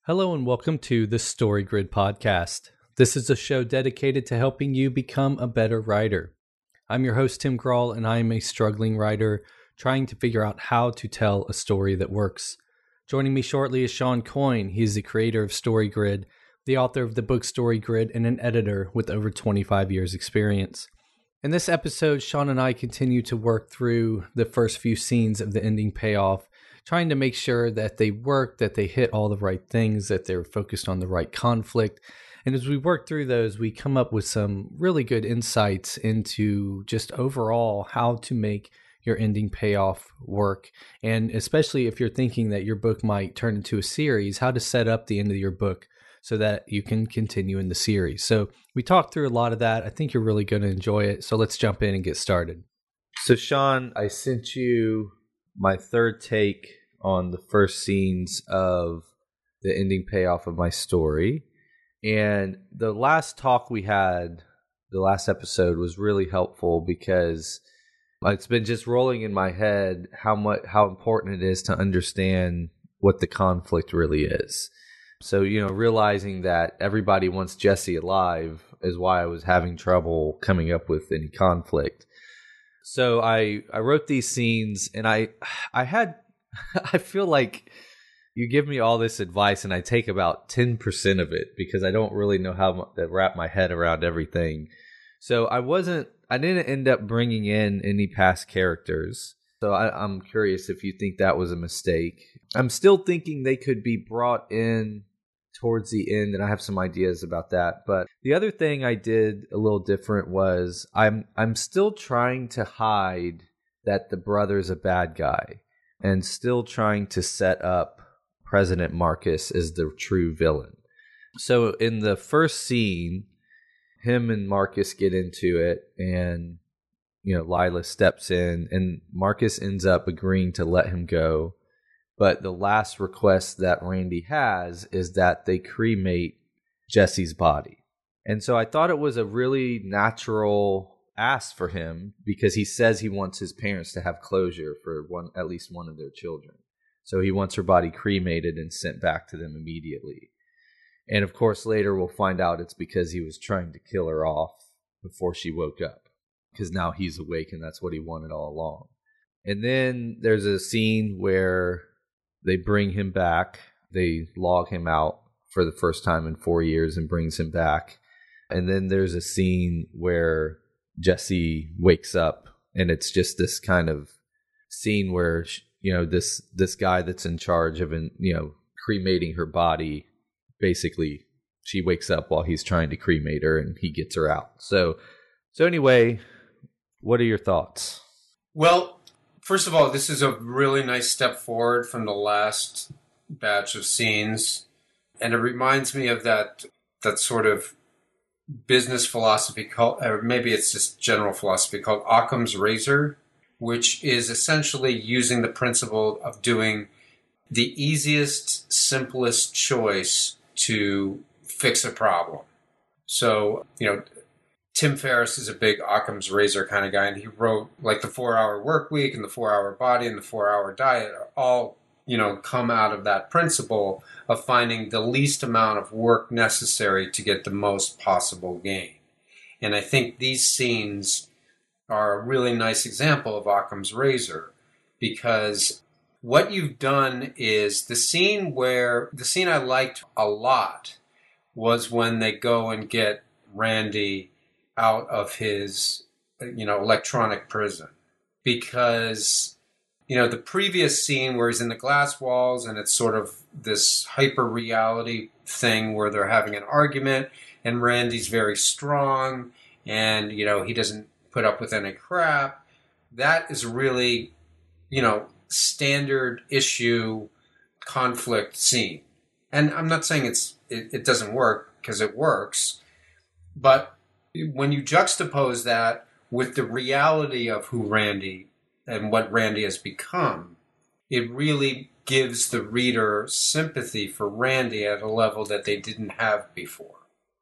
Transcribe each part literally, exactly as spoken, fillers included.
Hello and welcome to the Story Grid podcast. This is a show dedicated to helping you become a better writer. I'm your host, Tim Grawl, and I am a struggling writer trying to figure out how to tell a story that works. Joining me shortly is Sean Coyne. He's the creator of Story Grid, the author of the book Story Grid, and an editor with over twenty-five years experience. In this episode, Sean and I continue to work through the first few scenes of the ending payoff, trying to make sure that they work, that they hit all the right things, that they're focused on the right conflict. And as we work through those, we come up with some really good insights into just overall how to make your ending payoff work. And especially if you're thinking that your book might turn into a series, how to set up the end of your book so that you can continue in the series. So we talked through a lot of that. I think you're really going to enjoy it. So let's jump in and get started. So Sean, I sent you my third take on the first scenes of the ending payoff of my story. And the last talk we had, the last episode, was really helpful because it's been just rolling in my head how much how important it is to understand what the conflict really is. So, you know, realizing that everybody wants Jesse alive is why I was having trouble coming up with any conflict. So I, I wrote these scenes and I I had I feel like you give me all this advice and I take about ten percent of it because I don't really know how to wrap my head around everything. So I wasn't I didn't end up bringing in any past characters. So I, I'm curious if you think that was a mistake. I'm still thinking they could be brought in towards the end, and I have some ideas about that. But the other thing I did a little different was I'm I'm still trying to hide that the brother's a bad guy and still trying to set up President Marcus as the true villain. So in the first scene, him and Marcus get into it, and you know, Lila steps in, and Marcus ends up agreeing to let him go. But the last request that Randy has is that they cremate Jesse's body. And so I thought it was a really natural ask for him because he says he wants his parents to have closure for one, at least one of their children. So he wants her body cremated and sent back to them immediately. And of course, later we'll find out it's because he was trying to kill her off before she woke up, because now he's awake and that's what he wanted all along. And then there's a scene where they bring him back. They log him out for the first time in four years and brings him back. And then there's a scene where Jesse wakes up, and it's just this kind of scene where, you know, this this guy that's in charge of, you know, cremating her body, basically she wakes up while he's trying to cremate her and he gets her out. So, so anyway, what are your thoughts? Well, first of all, this is a really nice step forward from the last batch of scenes. And it reminds me of that that sort of business philosophy called, or maybe it's just general philosophy called Occam's razor, which is essentially using the principle of doing the easiest, simplest choice to fix a problem. So, you know, Tim Ferriss is a big Occam's razor kind of guy, and he wrote like the four-hour work week and the four-hour body and the four-hour diet are all, you know, come out of that principle of finding the least amount of work necessary to get the most possible gain. And I think these scenes are a really nice example of Occam's razor, because what you've done is the scene where, the scene I liked a lot was when they go and get Randy out of his, you know, electronic prison. Because, you know, the previous scene where he's in the glass walls and it's sort of this hyper reality thing where they're having an argument and Randy's very strong and, you know, he doesn't put up with any crap. That is really, you know, standard issue conflict scene. And I'm not saying it's it, it doesn't work, because it works, but when you juxtapose that with the reality of who Randy and what Randy has become, it really gives the reader sympathy for Randy at a level that they didn't have before.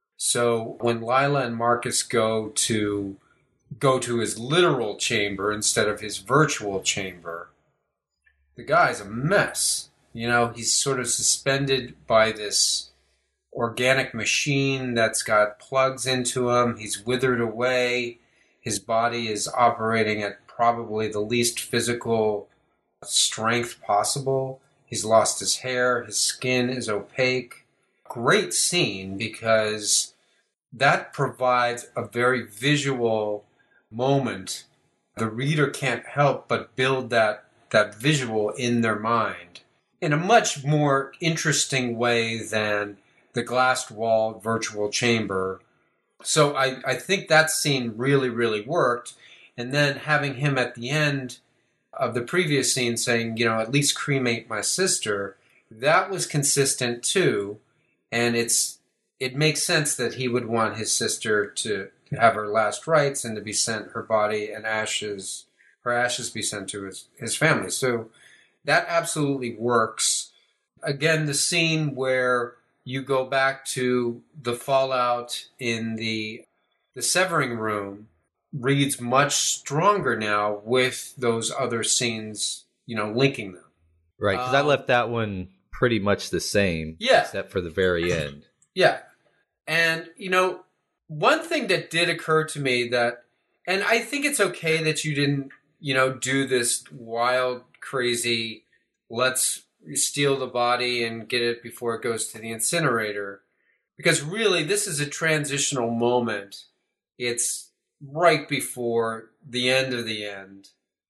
So when Lila and Marcus go to go to his literal chamber instead of his virtual chamber, the guy's a mess. You know, he's sort of suspended by this organic machine that's got plugs into him. He's withered away. His body is operating at probably the least physical strength possible. He's lost his hair. His skin is opaque. Great scene because that provides a very visual moment. The reader can't help but build that, that visual in their mind in a much more interesting way than the glassed-walled virtual chamber. So I, I think that scene really, really worked. And then having him at the end of the previous scene saying, you know, at least cremate my sister, that was consistent too. And it's it makes sense that he would want his sister to have her last rites and to be sent her body and ashes, her ashes be sent to his, his family. So that absolutely works. Again, the scene where you go back to the fallout in the the severing room reads much stronger now with those other scenes, you know, linking them. Right, because um, I left that one pretty much the same, yeah, except for the very end. Yeah. And, you know, one thing that did occur to me that, and I think it's okay that you didn't, you know, do this wild, crazy, let's steal the body and get it before it goes to the incinerator. Because really, this is a transitional moment. It's right before the end of the end.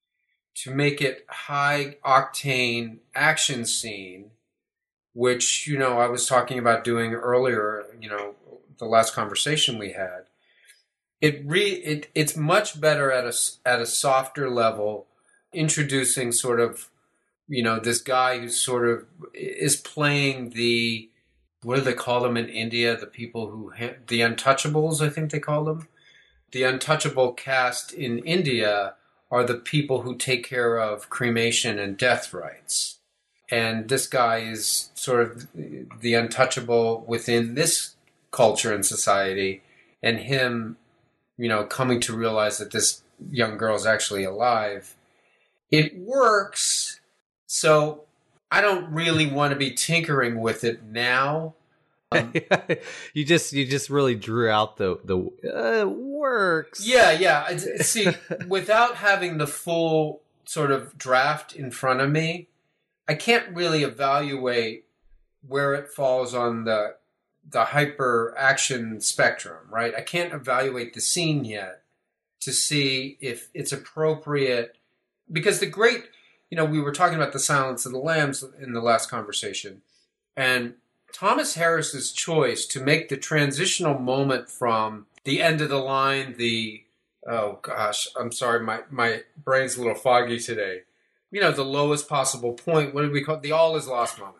To make it high-octane action scene, which, you know, I was talking about doing earlier, you know, the last conversation we had. It re it it's much better at a at a softer level, introducing sort of, you know, this guy who sort of is playing the, what do they call them in India? The people who the untouchables, I think they call them. The untouchable caste in India are the people who take care of cremation and death rites. And this guy is sort of the untouchable within this culture and society, and him, you know, coming to realize that this young girl is actually alive. It works, so I don't really want to be tinkering with it now. Um, you just you just really drew out the the uh, works. Yeah, yeah. See, without having the full sort of draft in front of me, I can't really evaluate where it falls on the the hyper action spectrum, right? I can't evaluate the scene yet to see if it's appropriate, because the great, you know, we were talking about the Silence of the Lambs in the last conversation, and Thomas Harris's choice to make the transitional moment from the end of the line, the, oh gosh, I'm sorry, my, my brain's a little foggy today. You know, the lowest possible point, what did we call it? The all is lost moment.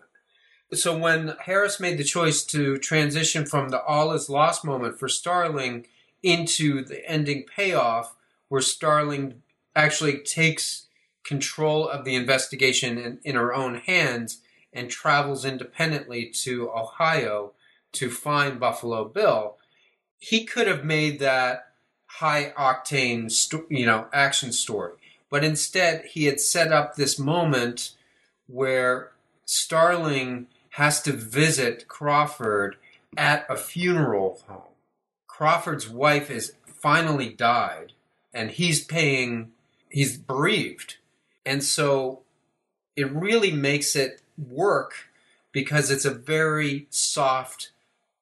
So when Harris made the choice to transition from the all is lost moment for Starling into the ending payoff, where Starling actually takes control of the investigation in, in her own hands and travels independently to Ohio to find Buffalo Bill, he could have made that high-octane, sto- you know, action story. But instead, he had set up this moment where Starling has to visit Crawford at a funeral home. Crawford's wife has finally died, and he's paying, he's bereaved. And so it really makes it work because it's a very soft,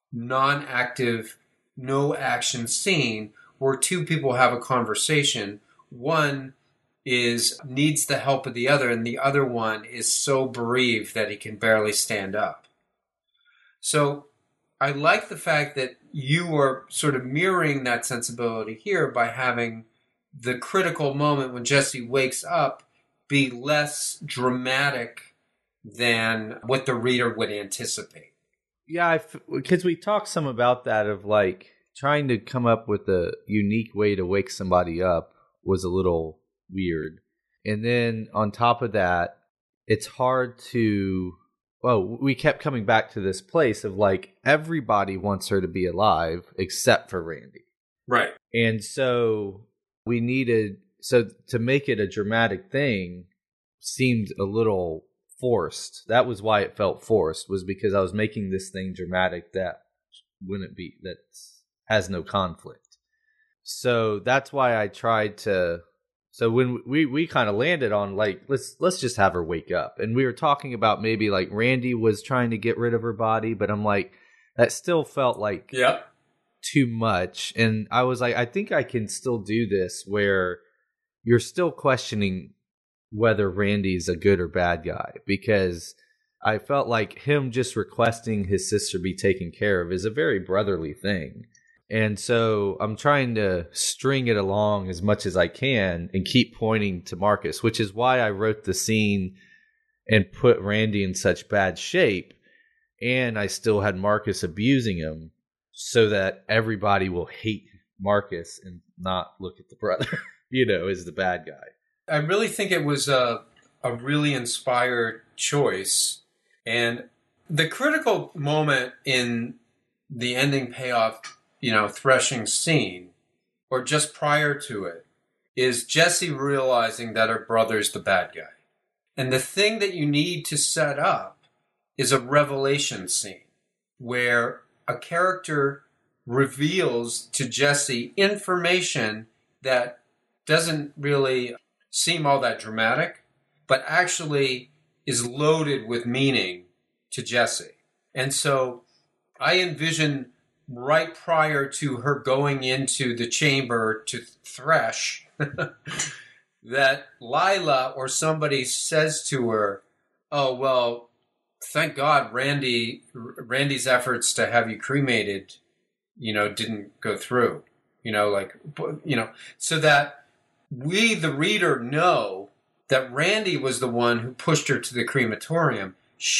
non-active, no-action scene where two people have a conversation. One is needs the help of the other, and the other one is so bereaved that he can barely stand up. So I like the fact that you are sort of mirroring that sensibility here by having the critical moment when Jesse wakes up be less dramatic than what the reader would anticipate. Yeah, because we talked some about that, of like trying to come up with a unique way to wake somebody up was a little weird. And then on top of that, it's hard to, well, we kept coming back to this place of like everybody wants her to be alive except for Randy. Right. And so we needed, so to make it a dramatic thing seemed a little forced. That was why it felt forced, was because I was making this thing dramatic that wouldn't be, that has no conflict. So that's why I tried to. So when we, we kind of landed on like, let's let's just have her wake up. And we were talking about maybe like Randy was trying to get rid of her body, but I'm like, that still felt like Yep. too much. And I was like, I think I can still do this where you're still questioning whether Randy's a good or bad guy, because I felt like him just requesting his sister be taken care of is a very brotherly thing. And so I'm trying to string it along as much as I can and keep pointing to Marcus, which is why I wrote the scene and put Randy in such bad shape. And I still had Marcus abusing him so that everybody will hate Marcus and not look at the brother, you know, as the bad guy. I really think it was a, a really inspired choice. And the critical moment in the ending payoff, you know, threshing scene, or just prior to it, is Jessie realizing that her brother's the bad guy. And the thing that you need to set up is a revelation scene where a character reveals to Jessie information that doesn't really seem all that dramatic, but actually is loaded with meaning to Jessie. And so I envision right prior to her going into the chamber to thresh that Lila or somebody says to her, oh, well, thank God Randy, Randy's efforts to have you cremated, you know, didn't go through, you know, like, you know, so that we, the reader, know that Randy was the one who pushed her to the crematorium.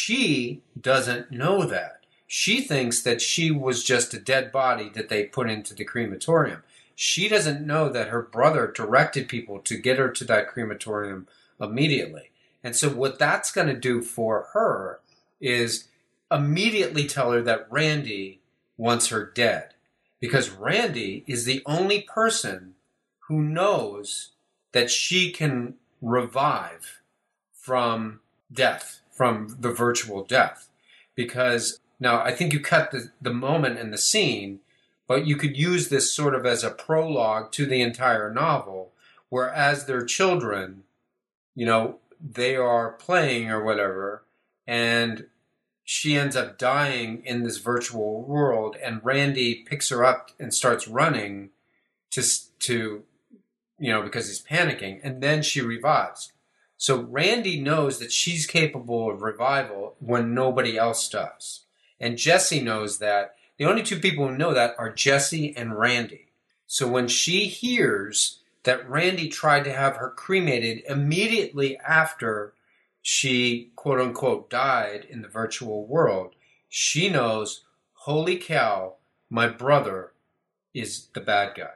She doesn't know that. She thinks that she was just a dead body that they put into the crematorium. She doesn't know that her brother directed people to get her to that crematorium immediately. And so what that's going to do for her is immediately tell her that Randy wants her dead. Because Randy is the only person who knows that she can revive from death, from the virtual death. Because now I think you cut the, the moment and the scene, but you could use this sort of as a prologue to the entire novel, where as their children, you know, they are playing or whatever, and she ends up dying in this virtual world, and Randy picks her up and starts running to, to you know, because he's panicking, and then she revives. So Randy knows that she's capable of revival when nobody else does. And Jessie knows that. The only two people who know that are Jessie and Randy. So when she hears that Randy tried to have her cremated immediately after she, quote unquote, died in the virtual world, she knows, holy cow, my brother is the bad guy.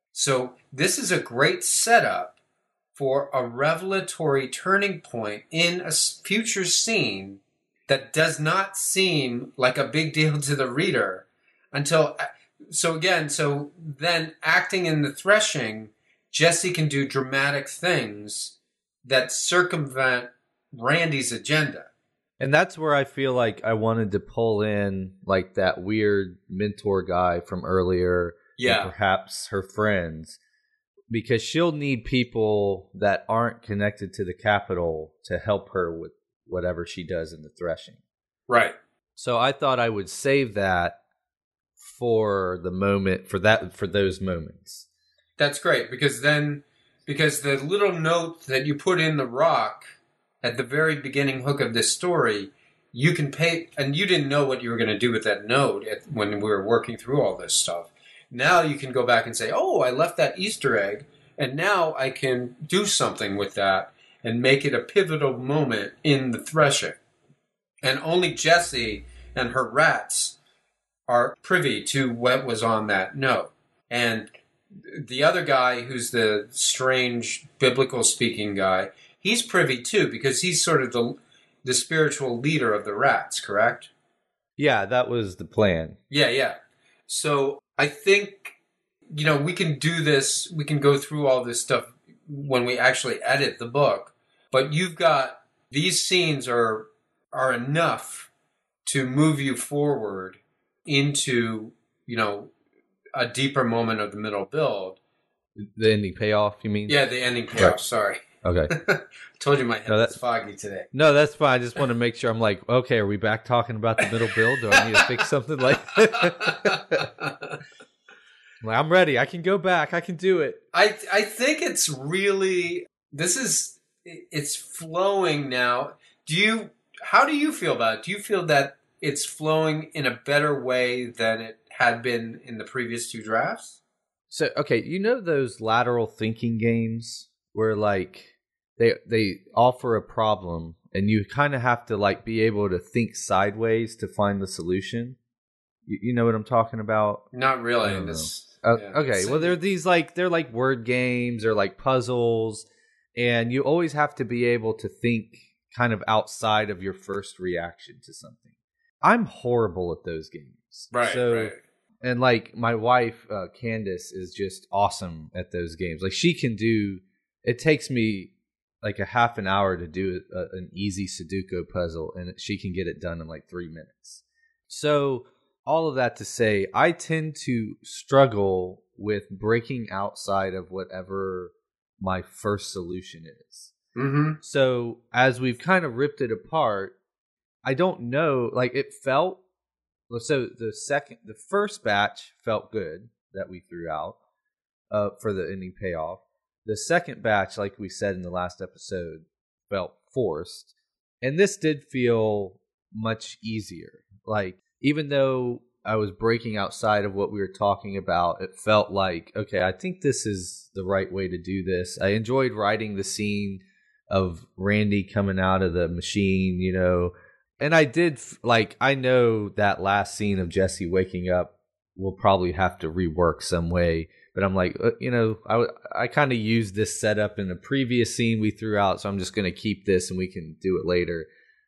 So this is a great setup for a revelatory turning point in a future scene that does not seem like a big deal to the reader until, so again, so then acting in the threshing, Jessie can do dramatic things that circumvent Randy's agenda. And that's where I feel like I wanted to pull in like that weird mentor guy from earlier. Yeah. And perhaps her friends, because she'll need people that aren't connected to the Capitol to help her with whatever she does in the threshing. Right. So I thought I would save that for the moment, for that, for those moments. That's great, because then, because the little note that you put in the rock at the very beginning hook of this story, you can pay, and you didn't know what you were going to do with that note at, when we were working through all this stuff. Now you can go back and say, oh, I left that Easter egg, and now I can do something with that and make it a pivotal moment in the threshing. And only Jessie and her rats are privy to what was on that note. And the other guy, who's the strange biblical speaking guy, he's privy too, because he's sort of the the spiritual leader of the rats, correct? Yeah, that was the plan. Yeah, yeah. So I think, you know, we can do this, we can go through all this stuff when we actually edit the book, but you've got these scenes are are enough to move you forward into, you know, a deeper moment of the middle build. The ending payoff, you mean? Yeah, the ending payoff. Right. Sorry. Okay. Told you my head no, was foggy today. No, that's fine. I just want to make sure. I'm like, okay, are we back talking about the middle build? Do I need to fix something like that? Like, I'm ready. I can go back. I can do it. I I think it's really, this is, it's flowing now. Do you, how do you feel about it? Do you feel that it's flowing in a better way than it had been in the previous two drafts? So, okay, you know those lateral thinking games where like they they offer a problem and you kind of have to like be able to think sideways to find the solution? You, you know what I'm talking about? Not really. In this. Uh, yeah. Okay, well, they're these like they're like word games or like puzzles, and you always have to be able to think kind of outside of your first reaction to something. I'm horrible at those games, right? So, right. And like my wife, uh, Candace, is just awesome at those games. Like she can do. It takes me like a half an hour to do a, an easy Sudoku puzzle, and she can get it done in like three minutes. So. All of that to say, I tend to struggle with breaking outside of whatever my first solution is. Mm-hmm. So as we've kind of ripped it apart, I don't know, like it felt, so the second, the first batch felt good that we threw out uh, for the ending payoff. The second batch, like we said in the last episode, felt forced. And this did feel much easier. Like, even though I was breaking outside of what we were talking about, it felt like, okay, I think this is the right way to do this. I enjoyed writing the scene of Randy coming out of the machine, you know. And I did, like, I know that last scene of Jesse waking up we'll probably have to rework some way. But I'm like, uh, you know, I, I kind of used this setup in the previous scene we threw out, so I'm just going to keep this and we can do it later.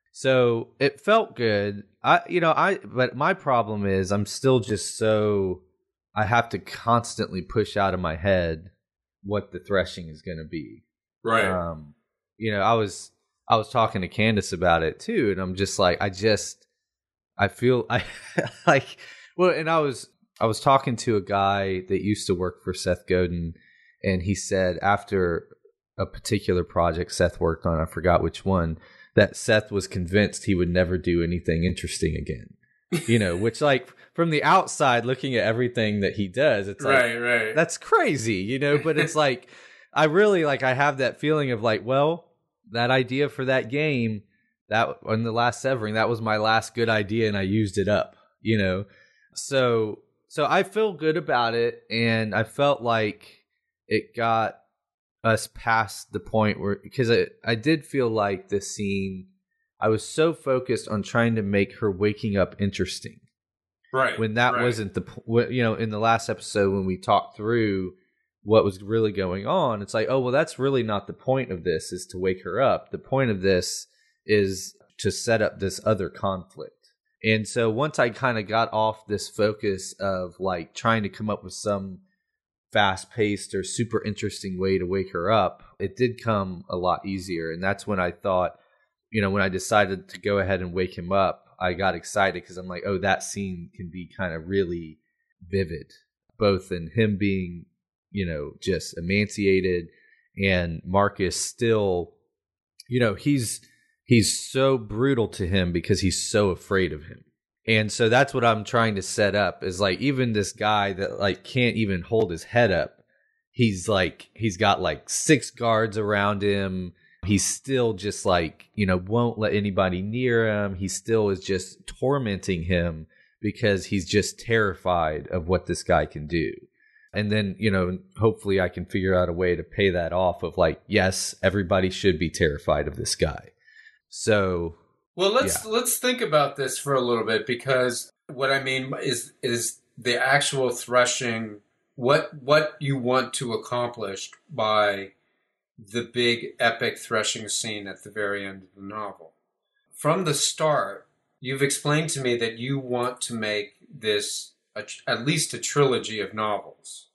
So it felt good. I, you know, I, but my problem is I'm still just so, I have to constantly push out of my head what the threshing is going to be. Right. Um, you know, I was, I was talking to Candace about it too. And I'm just like, I just, I feel I like, well, and I was, I was talking to a guy that used to work for Seth Godin, and he said after a particular project Seth worked on, I forgot which one, that Seth was convinced he would never do anything interesting again. You know, which, like, from the outside looking at everything that he does, it's like, right, right. That's crazy, you know, but it's like, I really, like, I have that feeling of like, well, that idea for that game, that on the last Severing, that was my last good idea and I used it up, you know? So, so I feel good about it, and I felt like it got us past the point where, because I, I did feel like this scene, I was so focused on trying to make her waking up interesting. Right. When that right. wasn't the, you know, in the last episode when we talked through what was really going on, it's like, oh, well, that's really not the point of this, is to wake her up. The point of this is to set up this other conflict. And so once I kind of got off this focus of like trying to come up with some fast-paced or super interesting way to wake her up, it did come a lot easier. And that's when I thought, you know, when I decided to go ahead and wake him up, I got excited because I'm like, oh, that scene can be kind of really vivid, both in him being, you know, just emaciated and Marcus still, you know, he's he's so brutal to him because he's so afraid of him. And so that's what I'm trying to set up, is like, even this guy that like can't even hold his head up, he's like, he's got like six guards around him. He's still just like, you know, won't let anybody near him. He still is just tormenting him because he's just terrified of what this guy can do. And then, you know, hopefully I can figure out a way to pay that off of like, yes, everybody should be terrified of this guy. So, well, let's yeah. let's think about this for a little bit, because what I mean is is the actual threshing, what what you want to accomplish by the big epic threshing scene at the very end of the novel. From the start, you've explained to me that you want to make this a, at least a trilogy of novels.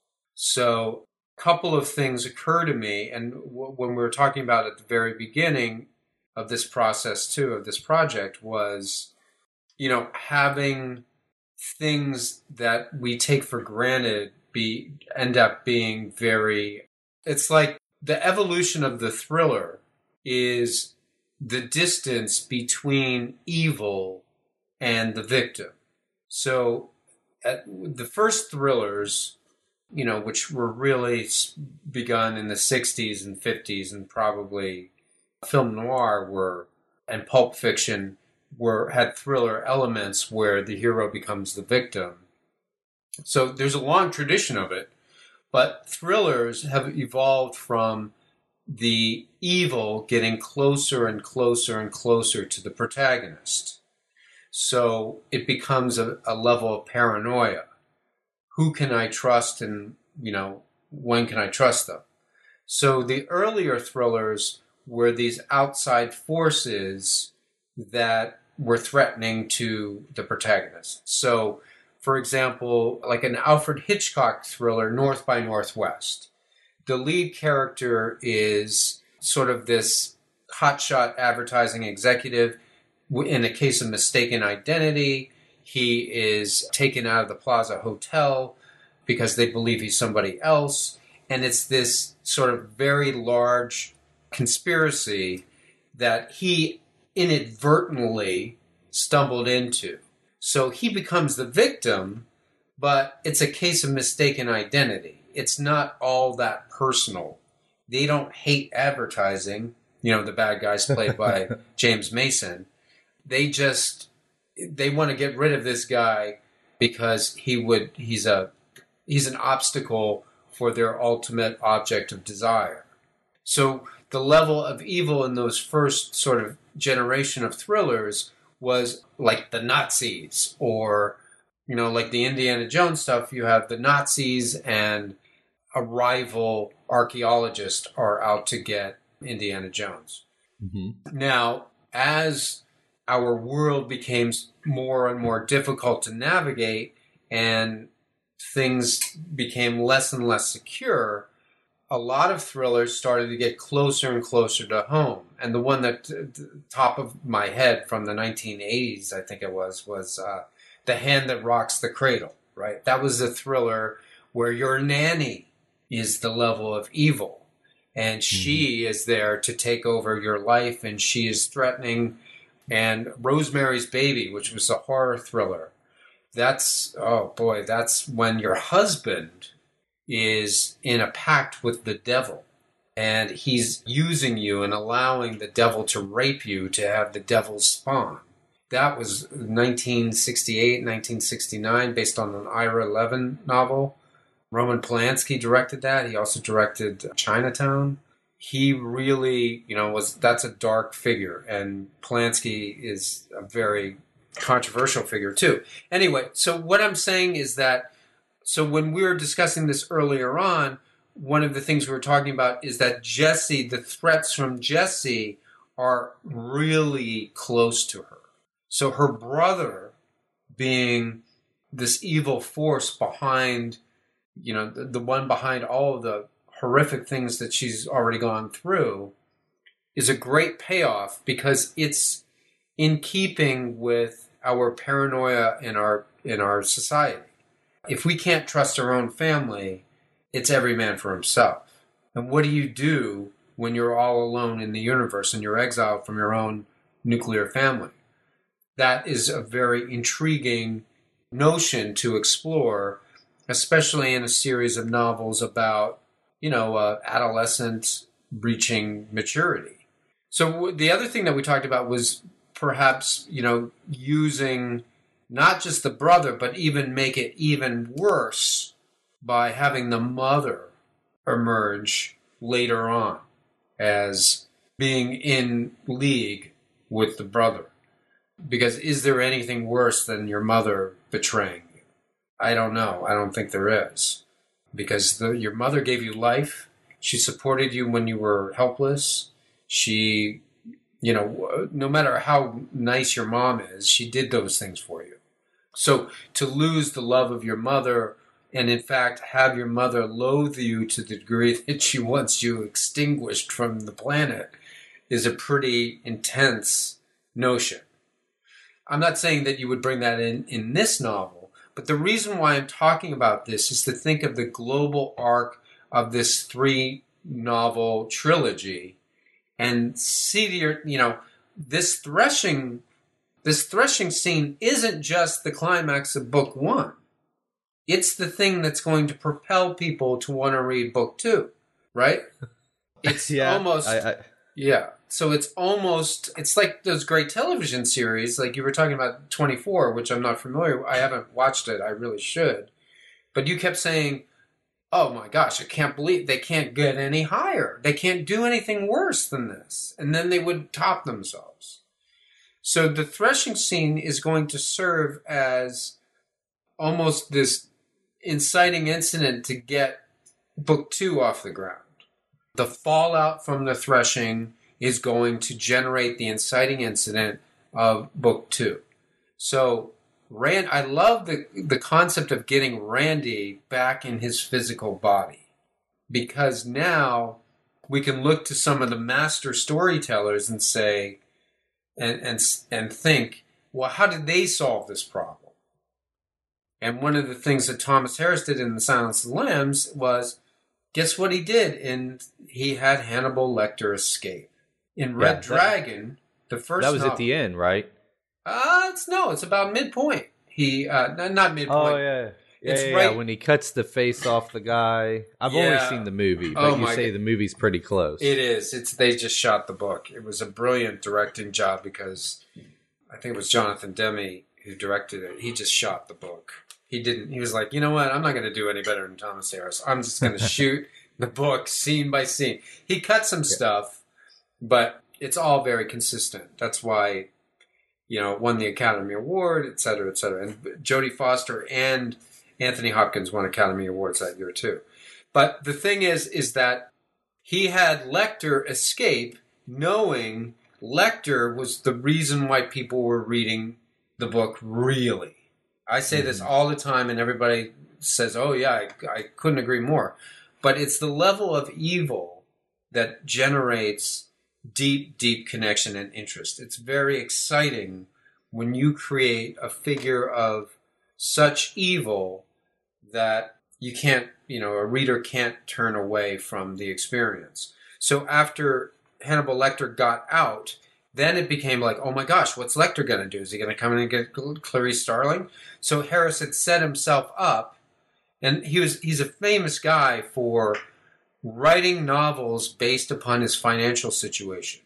So a couple of things occur to me, and w- when we were talking about at the very beginning, of this process too, of this project, was, you know, having things that we take for granted be end up being very, it's like the evolution of the thriller is the distance between evil and the victim. So at the first thrillers, you know, which were really begun in the sixties and fifties, and probably film noir were, and pulp fiction were, had thriller elements where the hero becomes the victim. So there's a long tradition of it, but thrillers have evolved from the evil getting closer and closer and closer to the protagonist. So it becomes a, a level of paranoia. Who can I trust, and, you know, when can I trust them? So the earlier thrillers were these outside forces that were threatening to the protagonist. So, for example, like an Alfred Hitchcock thriller, North by Northwest. The lead character is sort of this hotshot advertising executive. In a case of mistaken identity, he is taken out of the Plaza Hotel because they believe he's somebody else. And it's this sort of very large conspiracy that he inadvertently stumbled into. So he becomes the victim, but it's a case of mistaken identity. It's not all that personal. They don't hate advertising. You know, the bad guys played by James Mason. They just, they want to get rid of this guy because he would, he's a, he's an obstacle for their ultimate object of desire. So the level of evil in those first sort of generation of thrillers was like the Nazis, or, you know, like the Indiana Jones stuff. You have the Nazis and a rival archaeologist are out to get Indiana Jones. Mm-hmm. Now, as our world became more and more difficult to navigate and things became less and less secure, a lot of thrillers started to get closer and closer to home. And the one that, top of my head from the nineteen eighties, I think it was, was uh, The Hand That Rocks the Cradle, right? That was a thriller where your nanny is the level of evil, and she mm-hmm. is there to take over your life, and she is threatening. And Rosemary's Baby, which was a horror thriller, that's, oh boy, that's when your husband is in a pact with the devil, and he's using you and allowing the devil to rape you to have the devil's spawn. That was nineteen sixty-eight, nineteen sixty-nine, based on an Ira Levin novel. Roman Polanski directed that. He also directed Chinatown. He really, you know, was, that's a dark figure, and Polanski is a very controversial figure too. Anyway, so what I'm saying is that, so when we were discussing this earlier on, one of the things we were talking about is that Jesse, the threats from Jesse are really close to her. So her brother being this evil force behind, you know, the, the one behind all of the horrific things that she's already gone through, is a great payoff, because it's in keeping with our paranoia in our in our society. If we can't trust our own family, it's every man for himself. And what do you do when you're all alone in the universe and you're exiled from your own nuclear family? That is a very intriguing notion to explore, especially in a series of novels about, you know, uh, adolescent reaching maturity. So the other thing that we talked about was perhaps, you know, using not just the brother, but even make it even worse by having the mother emerge later on as being in league with the brother. Because is there anything worse than your mother betraying you? I don't know. I don't think there is. Because the, your mother gave you life. She supported you when you were helpless. She, you know, no matter how nice your mom is, she did those things for you. So to lose the love of your mother, and in fact have your mother loathe you to the degree that she wants you extinguished from the planet, is a pretty intense notion. I'm not saying that you would bring that in in this novel, but the reason why I'm talking about this is to think of the global arc of this three novel trilogy and see the, you know, this threshing, this threshing scene isn't just the climax of book one. It's the thing that's going to propel people to want to read book two, right? It's yeah, almost, I, I, yeah. So it's almost, it's like those great television series, like you were talking about twenty-four, which I'm not familiar with. I haven't watched it. I really should. But you kept saying, oh my gosh, I can't believe they can't get any higher. They can't do anything worse than this. And then they would top themselves. So the threshing scene is going to serve as almost this inciting incident to get book two off the ground. The fallout from the threshing is going to generate the inciting incident of book two. So Rand, I love the the concept of getting Randy back in his physical body, because now we can look to some of the master storytellers and say, and and and think, well, how did they solve this problem? And one of the things that Thomas Harris did in The Silence of the Lambs was, guess what he did? And he had Hannibal Lecter escape. In Red Yeah, that- Dragon, the first that was novel, at the end, right? Uh, it's no, it's about midpoint. He, uh, n- not midpoint. Oh yeah, yeah, It's yeah, yeah, right- when he cuts the face off the guy. I've only Yeah. seen the movie, but Oh you my say God. the movie's pretty close. It is. It's they just shot the book. It was a brilliant directing job because I think it was Jonathan Demme who directed it. He just shot the book. He didn't. He was like, you know what? I'm not going to do any better than Thomas Harris. I'm just going to shoot the book scene by scene. He cut some stuff, but it's all very consistent. That's why, you know, it won the Academy Award, et cetera, et cetera. And Jodie Foster and Anthony Hopkins won Academy Awards that year too. But the thing is, is that he had Lecter escape, knowing Lecter was the reason why people were reading the book, really. I say this all the time, and everybody says, oh, yeah, I, I couldn't agree more. But it's the level of evil that generates deep, deep connection and interest. It's very exciting when you create a figure of such evil that you can't, you know, a reader can't turn away from the experience. So after Hannibal Lecter got out, then it became like, oh my gosh, what's Lecter going to do? Is he going to come in and get Clarice Starling? So Harris had set himself up, and he was he's a famous guy for writing novels based upon his financial situation.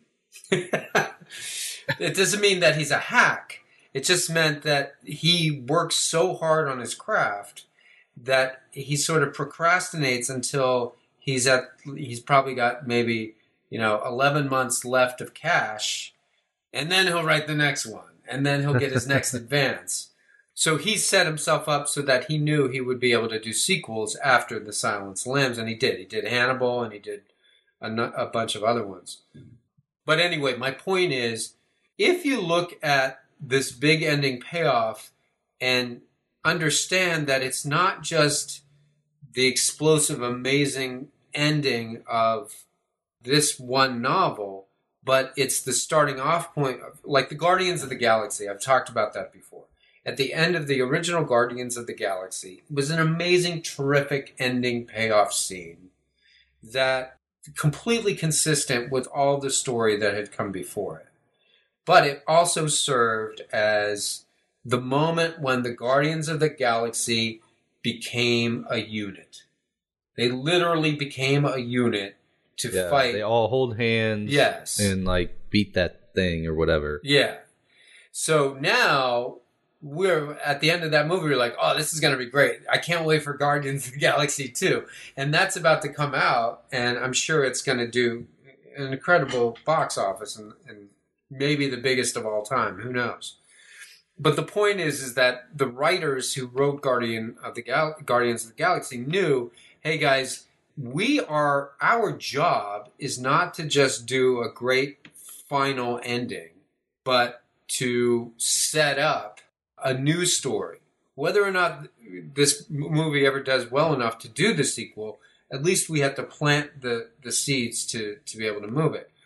It doesn't mean that he's a hack. It just meant that he works so hard on his craft that he sort of procrastinates until he's at he's probably got maybe, you know, eleven months left of cash, and then he'll write the next one, and then he'll get his next advance. So he set himself up so that he knew he would be able to do sequels after The Silence of the Lambs, and he did. He did Hannibal, and he did a, nu- a bunch of other ones. But anyway, my point is, if you look at this big ending payoff and understand that it's not just the explosive, amazing ending of this one novel, but it's the starting off point of, like the Guardians of the Galaxy. I've talked about that before. At the end of the original Guardians of the Galaxy was an amazing, terrific ending payoff scene that completely consistent with all the story that had come before it. But it also served as the moment when the Guardians of the Galaxy became a unit. They literally became a unit to Yeah, fight. they all hold hands. Yes. And like beat that thing or whatever. Yeah. So now we're at the end of that movie. We're like, oh, this is going to be great. I can't wait for Guardians of the Galaxy two. And that's about to come out. And I'm sure it's going to do an incredible box office and, and maybe the biggest of all time. Who knows? But the point is, is that the writers who wrote Guardian of the Gal- Guardians of the Galaxy knew, hey guys, we are, our job is not to just do a great final ending, but to set up a new story. Whether or not this movie ever does well enough to do the sequel, at least we have to plant the, the seeds to, to be able to move it.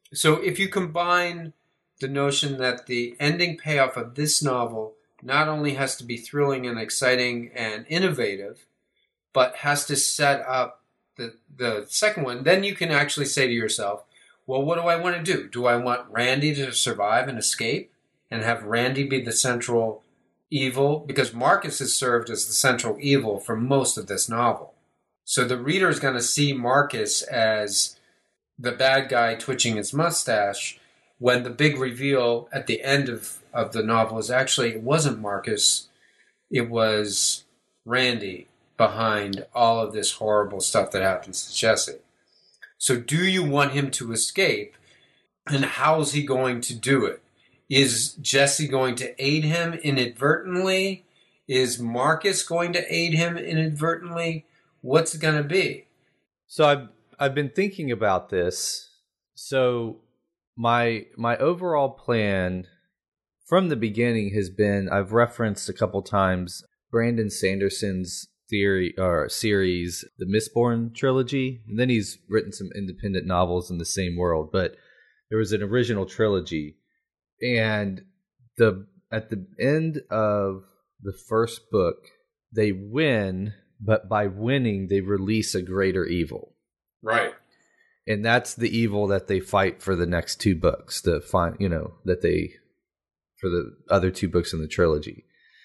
So if you combine the notion that the ending payoff of this novel not only has to be thrilling and exciting and innovative, but has to set up the, the second one, then you can actually say to yourself, well, what do I want to do? Do I want Randy to survive and escape and have Randy be the central evil? Because Marcus is served as the central evil for most of this novel. So the reader is going to see Marcus as the bad guy twitching his mustache, when the big reveal at the end of, of the novel is actually, it wasn't Marcus, it was Randy behind all of this horrible stuff that happens to Jesse. So do you want him to escape? And how's he going to do it? Is Jesse going to aid him inadvertently? Is Marcus going to aid him inadvertently? What's it going to be? So I've I've been thinking about this. So my my overall plan from the beginning has been, I've referenced a couple times Brandon Sanderson's theory or series, the Mistborn trilogy, and then he's written some independent novels in the same world. But there was an original trilogy, and the at the end of the first book, they win, but by winning, they release a greater evil. Right. And that's the evil that they fight for the next two books, the fine, you know, that they for the other two books in the trilogy.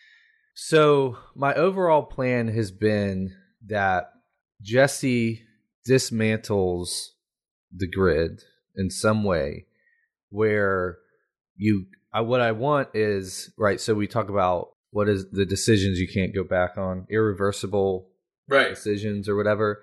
So my overall plan has been that Jesse dismantles the grid in some way where you, I, what I want is, right, so we talk about what is the decisions you can't go back on, irreversible right. decisions or whatever.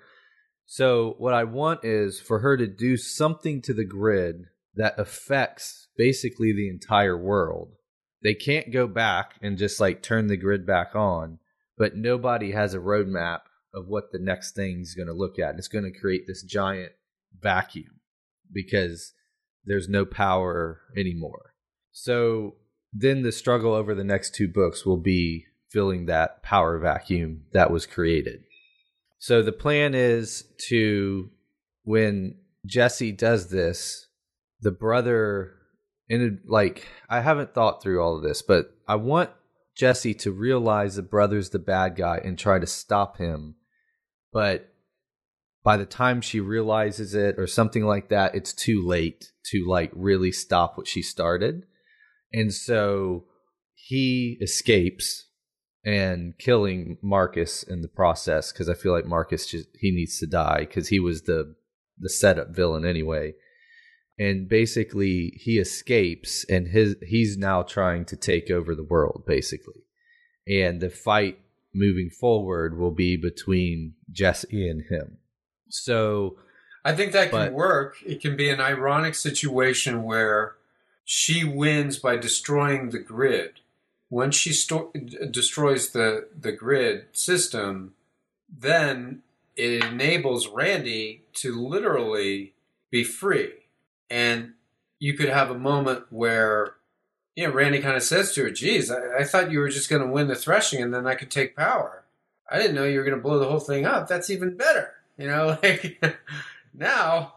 So what I want is for her to do something to the grid that affects basically the entire world. They can't go back and just like turn the grid back on, but nobody has a roadmap of what the next thing's going to look at. It's going to create this giant vacuum because there's no power anymore. So then the struggle over the next two books will be filling that power vacuum that was created. So the plan is to, when Jesse does this, the brother... And like, I haven't thought through all of this, but I want Jesse to realize the brother's the bad guy and try to stop him. But by the time she realizes it or something like that, it's too late to like really stop what she started. And so he escapes and killing Marcus in the process, because I feel like Marcus just, he needs to die because he was the the setup villain anyway. And basically, he escapes, and his he's now trying to take over the world, basically. And the fight moving forward will be between Jesse and him. So, I think that but, can work. It can be an ironic situation where she wins by destroying the grid. Once she sto- destroys the, the grid system, then it enables Randy to literally be free. And you could have a moment where, you know, Randy kind of says to her, geez, I, I thought you were just going to win the threshing and then I could take power. I didn't know you were going to blow the whole thing up. That's even better. You know, like now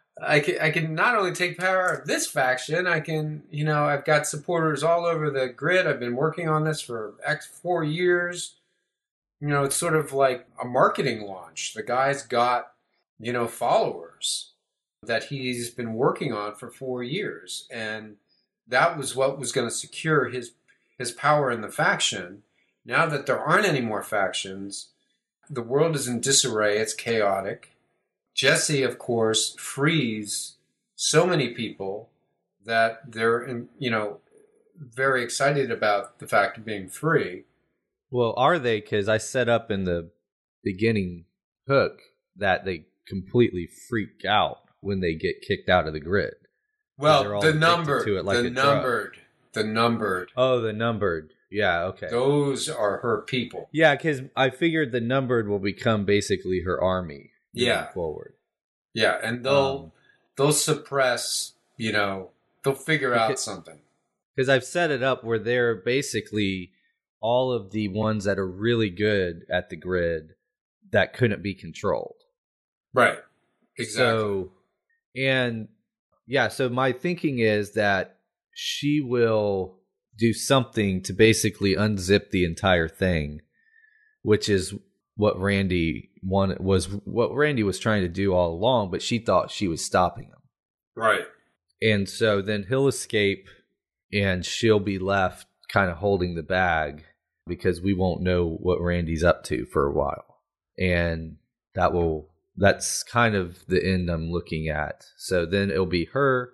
I can, I can not only take power of this faction, I can, you know, I've got supporters all over the grid. I've been working on this for X four years. You know, it's sort of like a marketing launch. The guy's got, you know, followers that he's been working on for four years. And that was what was going to secure his his power in the faction. Now that there aren't any more factions, the world is in disarray. It's chaotic. Jesse, of course, frees so many people that they're, you know, very excited about the fact of being free. Well, are they? Because I set up in the beginning hook that they completely freak out when they get kicked out of the grid. Well, the numbered, to it like the numbered, the numbered. Oh, the numbered. Yeah, okay. Those are her people. Yeah, because I figured the numbered will become basically her army. Yeah. Forward. Yeah, and they'll um, they'll suppress. You know, they'll figure because, out something. Because I've set it up where they're basically all of the ones that are really good at the grid that couldn't be controlled. Right. Exactly. So, and Yeah, so my thinking is that she will do something to basically unzip the entire thing, which is what Randy wanted, was what Randy was trying to do all along, but she thought she was stopping him. Right. And so then he'll escape and she'll be left kind of holding the bag because we won't know what Randy's up to for a while. And that will that's kind of the end I'm looking at. So then it'll be her,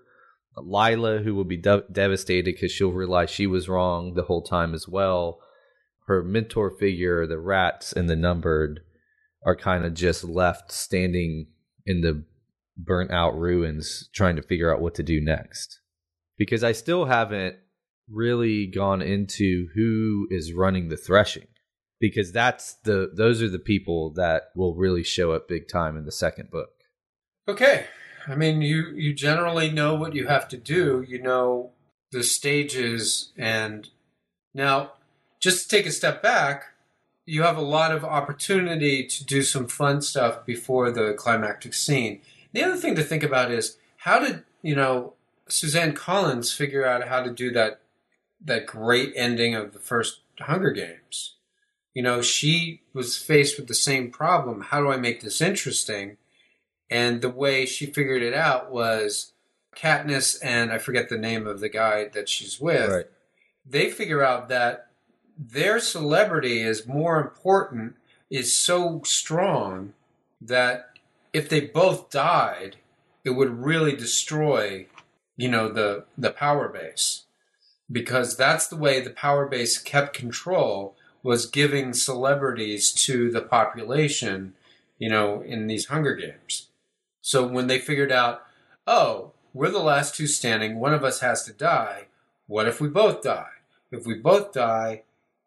Lila, who will be de- devastated because she'll realize she was wrong the whole time as well. Her mentor figure, the rats and the numbered, are kind of just left standing in the burnt out ruins trying to figure out what to do next. Because I still haven't really gone into who is running the threshing. Because that's the those are the people that will really show up big time in the second book. Okay. I mean, you, you generally know what you have to do. You know the stages. And now, just to take a step back, you have a lot of opportunity to do some fun stuff before the climactic scene. The other thing to think about is, how did, you know, Suzanne Collins figure out how to do that that great ending of the first Hunger Games? You know, she was faced with the same problem. How do I make this interesting? And the way she figured it out was Katniss and I forget the name of the guy that she's with. Right. They figure out that their celebrity is more important, is so strong that if they both died, it would really destroy, you know, the, the power base. Because that's the way the power base kept control, was giving celebrities to the population, you know, in these Hunger Games. So when they figured out, oh, we're the last two standing, one of us has to die, what if we both die? If we both die,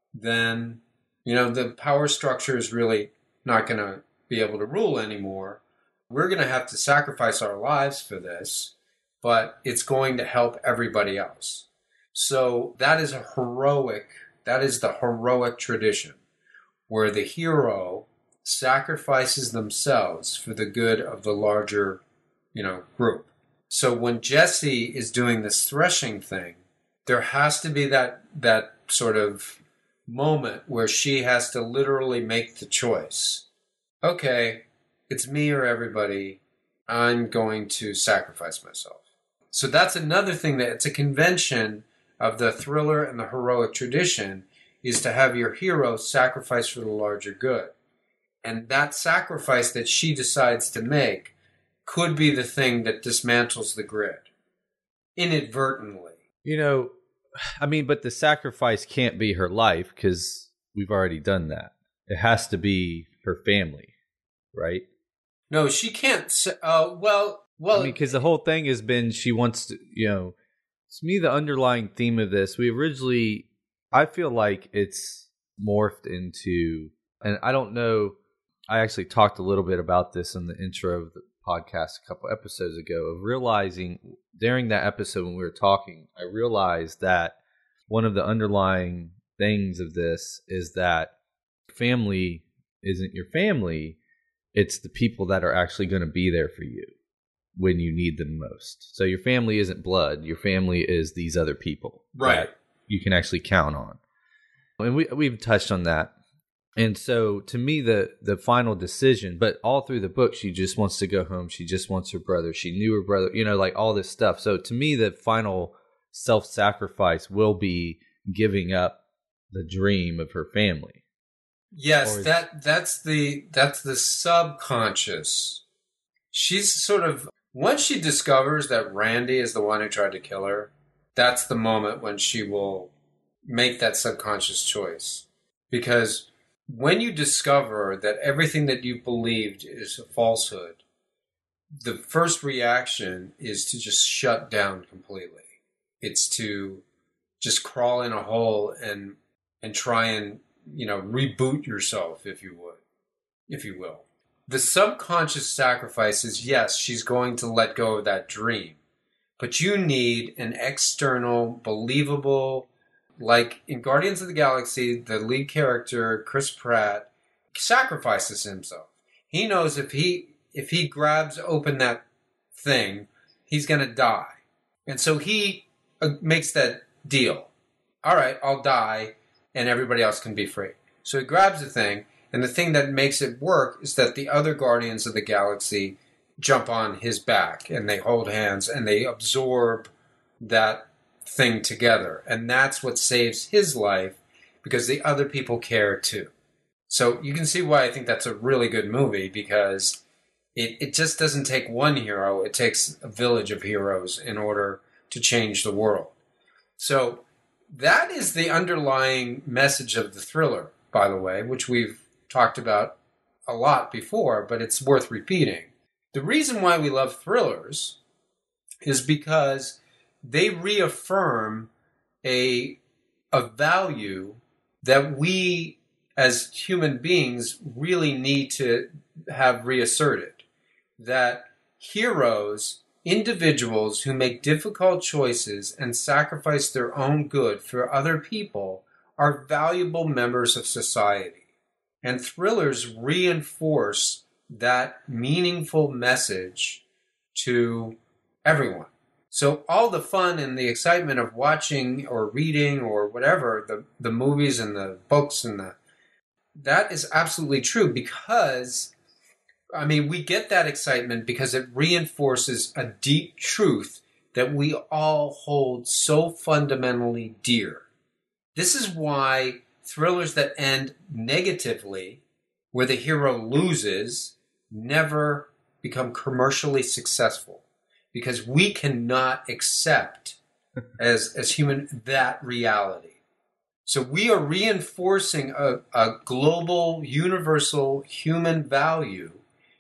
then, you know, the power structure is really not going to be able to rule anymore. We're going to have to sacrifice our lives for this, but it's going to help everybody else. So that is a heroic, that is the heroic tradition, where the hero sacrifices themselves for the good of the larger, you know, group. So when Jessie is doing this threshing thing, there has to be that that sort of moment where she has to literally make the choice. Okay, it's me or everybody. I'm going to sacrifice myself. So that's another thing that it's a convention of the thriller and the heroic tradition, is to have your hero sacrifice for the larger good. And that sacrifice that she decides to make could be the thing that dismantles the grid inadvertently. You know, I mean, but the sacrifice can't be her life because we've already done that. It has to be her family, right? No, she can't. Uh, well, well, I mean, because the whole thing has been she wants to, you know, to me, the underlying theme of this, we originally, I feel like it's morphed into, and I don't know, I actually talked a little bit about this in the intro of the podcast a couple episodes ago, of realizing during that episode when we were talking, I realized that one of the underlying things of this is that family isn't your family, it's the people that are actually going to be there for you when you need them most. So your family isn't blood. Your family is these other people. Right. That you can actually count on. And we, we've touched on that. And so to me, the, the final decision, but all through the book, she just wants to go home. She just wants her brother. She knew her brother, you know, like all this stuff. So to me, the final self-sacrifice will be giving up the dream of her family. Yes, Or- that that's the that's the subconscious. She's sort of, once she discovers that Randy is the one who tried to kill her, that's the moment when she will make that subconscious choice. Because when you discover that everything that you believed is a falsehood, the first reaction is to just shut down completely. It's to just crawl in a hole and and try and, you know, reboot yourself, if you would, if you will. The subconscious sacrifice is, yes, she's going to let go of that dream. But you need an external, believable, like in Guardians of the Galaxy, the lead character, Chris Pratt, sacrifices himself. He knows if he if he grabs open that thing, he's going to die. And so he uh, makes that deal. All right, I'll die, and everybody else can be free. So he grabs the thing, and the thing that makes it work is that the other Guardians of the Galaxy jump on his back, and they hold hands, and they absorb that thing together. And that's what saves his life, because the other people care too. So you can see why I think that's a really good movie, because it, it just doesn't take one hero. It takes a village of heroes in order to change the world. So that is the underlying message of the thriller, by the way, which we've talked about a lot before, but it's worth repeating. The reason why we love thrillers is because they reaffirm a, a value that we as human beings really need to have reasserted. That heroes, individuals who make difficult choices and sacrifice their own good for other people, are valuable members of society. And thrillers reinforce that meaningful message to everyone. So all the fun and the excitement of watching or reading or whatever, the, the movies and the books and the, that is absolutely true, because, I mean, we get that excitement because it reinforces a deep truth that we all hold so fundamentally dear. This is why thrillers that end negatively, where the hero loses, never become commercially successful. Because we cannot accept as, as human that reality. So we are reinforcing a, a global, universal human value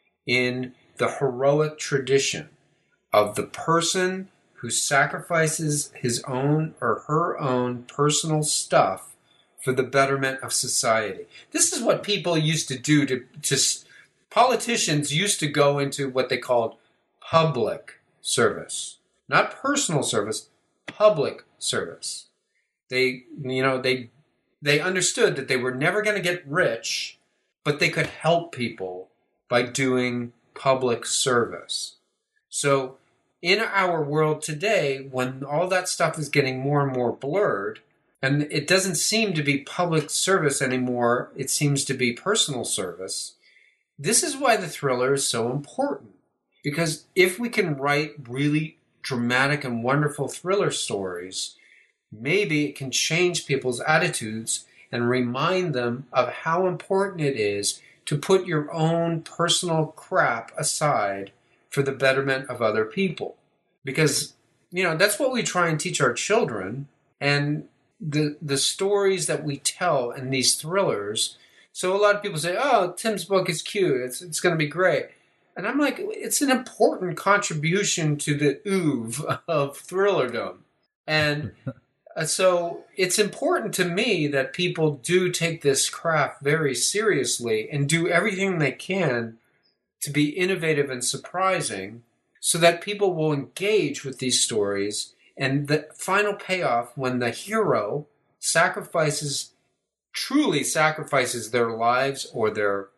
in the heroic tradition of the person who sacrifices his own or her own personal stuff for the betterment of society. This is what people used to do to, to politicians used to go into what they called public service. Not personal service, public service. They, you know, they they understood that they were never going to get rich, but they could help people by doing public service. So in our world today, when all that stuff is getting more and more blurred, and it doesn't seem to be public service anymore, it seems to be personal service, this is why the thriller is so important. Because if we can write really dramatic and wonderful thriller stories, maybe it can change people's attitudes and remind them of how important it is to put your own personal crap aside for the betterment of other people. Because, you know, that's what we try and teach our children. And the the stories that we tell in these thrillers. So a lot of people say, oh, Tim's book is cute. It's, it's going to be great. And I'm like, it's an important contribution to the oeuvre of thrillerdom. And so it's important to me that people do take this craft very seriously and do everything they can to be innovative and surprising so that people will engage with these stories. And the final payoff, when the hero sacrifices, truly sacrifices their lives or their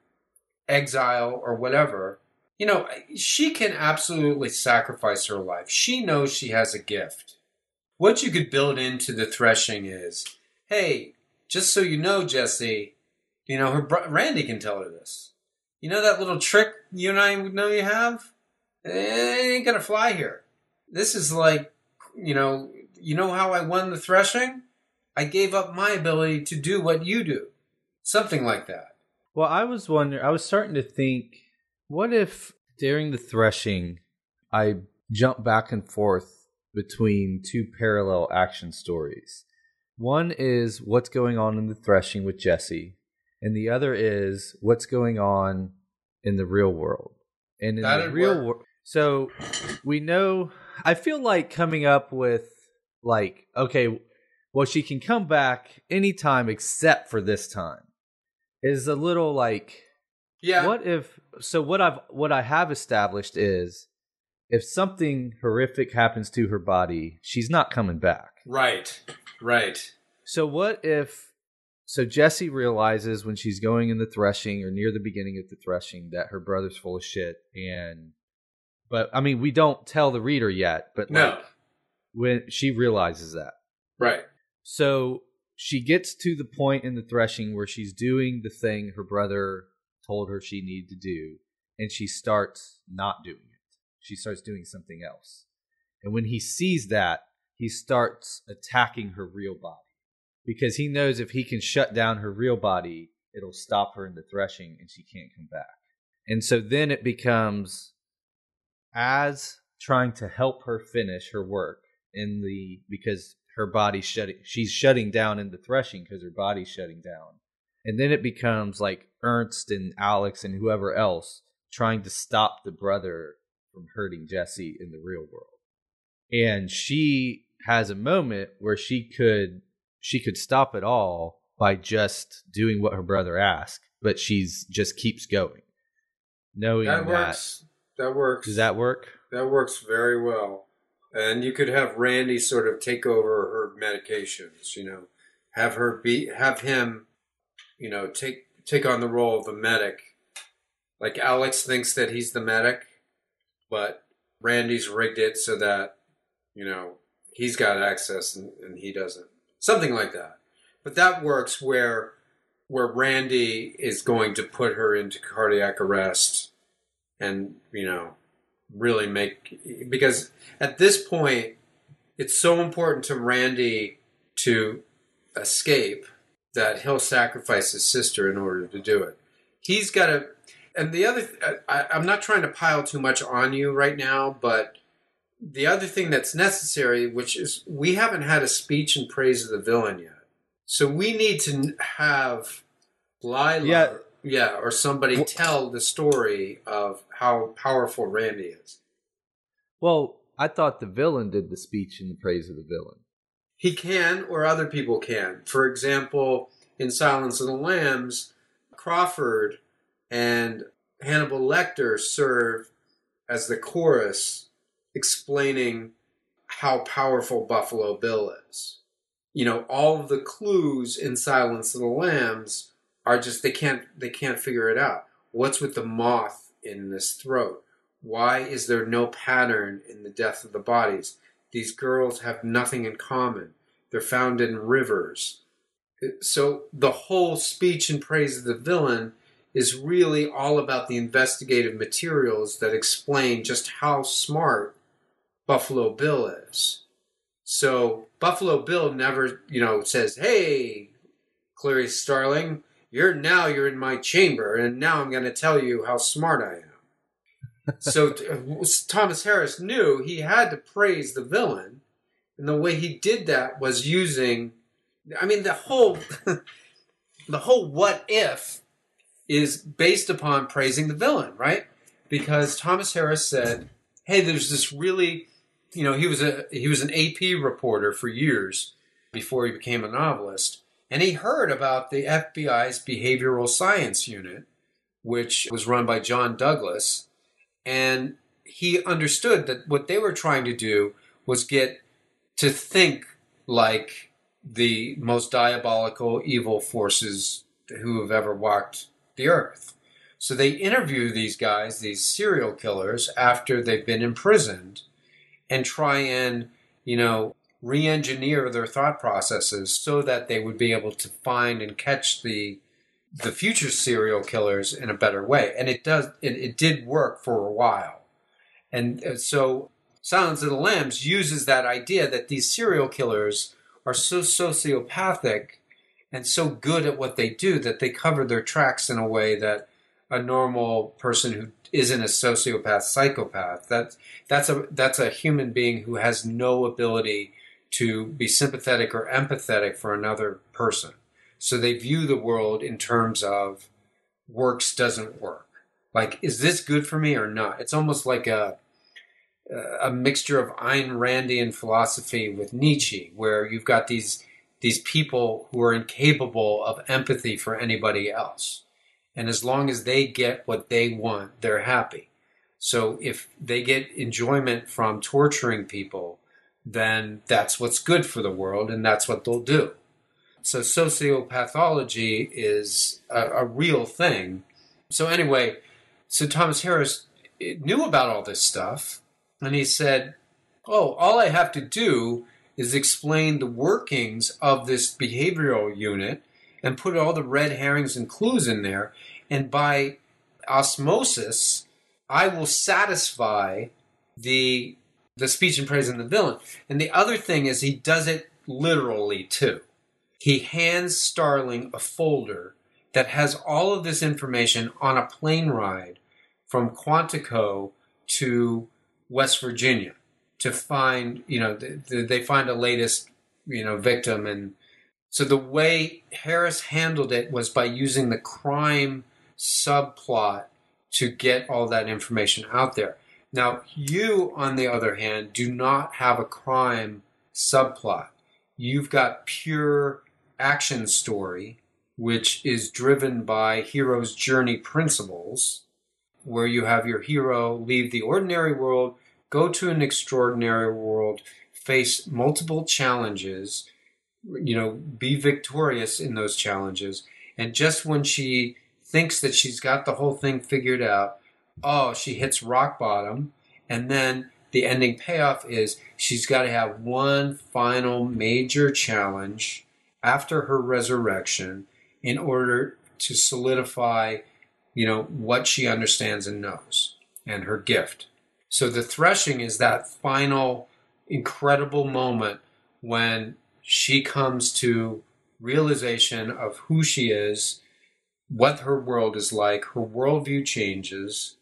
exile or whatever, you know, she can absolutely sacrifice her life. She knows she has a gift. What you could build into the threshing is, hey, just so you know, Jesse, you know, her bro- Randy can tell her this. You know that little trick you and I know you have? It ain't gonna fly here. This is like, you know, you know how I won the threshing? I gave up my ability to do what you do. Something like that. Well, I was wondering, I was starting to think, what if during the threshing, I jump back and forth between two parallel action stories? One is what's going on in the threshing with Jesse, and the other is what's going on in the real world. And in That'd the real work. world, so we know, I feel like coming up with, like, okay, well, she can come back anytime except for this time is a little like, Yeah. what if, so what I've, what I have established is if something horrific happens to her body, she's not coming back. Right. Right. So what if, so Jessie realizes when she's going in the threshing or near the beginning of the threshing that her brother's full of shit and But I mean, we don't tell the reader yet, but No. like when she realizes that. Right. So she gets to the point in the threshing where she's doing the thing her brother told her she needed to do, and she starts not doing it. She starts doing something else. And when he sees that, he starts attacking her real body. Because he knows if he can shut down her real body, it'll stop her in the threshing and she can't come back. And so then it becomes as trying to help her finish her work in the, because her body's shutting, she's shutting down in the threshing because her body's shutting down. And then it becomes like Ernst and Alex and whoever else trying to stop the brother from hurting Jesse in the real world. And she has a moment where she could she could stop it all by just doing what her brother asked, but she's just keeps going. Knowing That that, works. That works. Does that work? That works very well. And you could have Randy sort of take over her medications, you know, have her be, have him, you know, take take on the role of the medic. Like Alex thinks that he's the medic, but Randy's rigged it so that, you know, he's got access and, and he doesn't. Something like that. But that works where where Randy is going to put her into cardiac arrest and, you know, really make... Because at this point, it's so important to Randy to escape that he'll sacrifice his sister in order to do it. He's got to... And the other... I, I'm not trying to pile too much on you right now, but the other thing that's necessary, which is we haven't had a speech in praise of the villain yet. So we need to have Lila, Yeah. yeah, or somebody tell the story of how powerful Randy is. Well, I thought the villain did the speech in the praise of the villain. He can, or other people can. For example, in Silence of the Lambs, Crawford and Hannibal Lecter serve as the chorus explaining how powerful Buffalo Bill is. You know, all of the clues in Silence of the Lambs are just, they can't, they can't figure it out. What's with the moth in this throat? Why is there no pattern in the death of the bodies? These girls have nothing in common. They're found in rivers. So the whole speech in praise of the villain is really all about the investigative materials that explain just how smart Buffalo Bill is. So Buffalo Bill never, you know, says, "Hey, Clarice Starling, you're now you're in my chamber, and now I'm going to tell you how smart I am." So uh, Thomas Harris knew he had to praise the villain, and the way he did that was using, I mean, the whole, the whole what if is based upon praising the villain, right? Because Thomas Harris said, "Hey, there's this really." You know, he was a he was an A P reporter for years before he became a novelist, and he heard about the F B I's behavioral science unit, which was run by John Douglas, and he understood that what they were trying to do was get to think like the most diabolical, evil forces who have ever walked the earth. So they interview these guys, these serial killers, after they've been imprisoned, and try and, you know, re-engineer their thought processes so that they would be able to find and catch the the future serial killers in a better way. And it does it, it did work for a while. And so Silence of the Lambs uses that idea that these serial killers are so sociopathic and so good at what they do that they cover their tracks in a way that a normal person who isn't a sociopath, psychopath, that, that's a that's a human being who has no ability to be sympathetic or empathetic for another person. So they view the world in terms of works doesn't work. Like, is this good for me or not? It's almost like a a mixture of Ayn Randian philosophy with Nietzsche, where you've got these these people who are incapable of empathy for anybody else. And as long as they get what they want, they're happy. So if they get enjoyment from torturing people, then that's what's good for the world, and that's what they'll do. So sociopathology is a, a real thing. So anyway, so Thomas Harris knew about all this stuff. And he said, oh, all I have to do is explain the workings of this behavioral unit and put all the red herrings and clues in there. And by osmosis, I will satisfy the the speech and praise in the villain. And the other thing is he does it literally too. He hands Starling a folder that has all of this information on a plane ride from Quantico to West Virginia to find, you know, the, they find a latest, you know, victim. And so the way Harris handled it was by using the crime subplot to get all that information out there. Now, you, on the other hand, do not have a crime subplot. You've got pure action story, which is driven by hero's journey principles, where you have your hero leave the ordinary world, go to an extraordinary world, face multiple challenges, you know, be victorious in those challenges. And just when she thinks that she's got the whole thing figured out, oh, she hits rock bottom. And then the ending payoff is she's got to have one final major challenge after her resurrection in order to solidify, you know, what she understands and knows and her gift. So the threshing is that final incredible moment when she comes to realization of who she is, what her world is like, her worldview changes,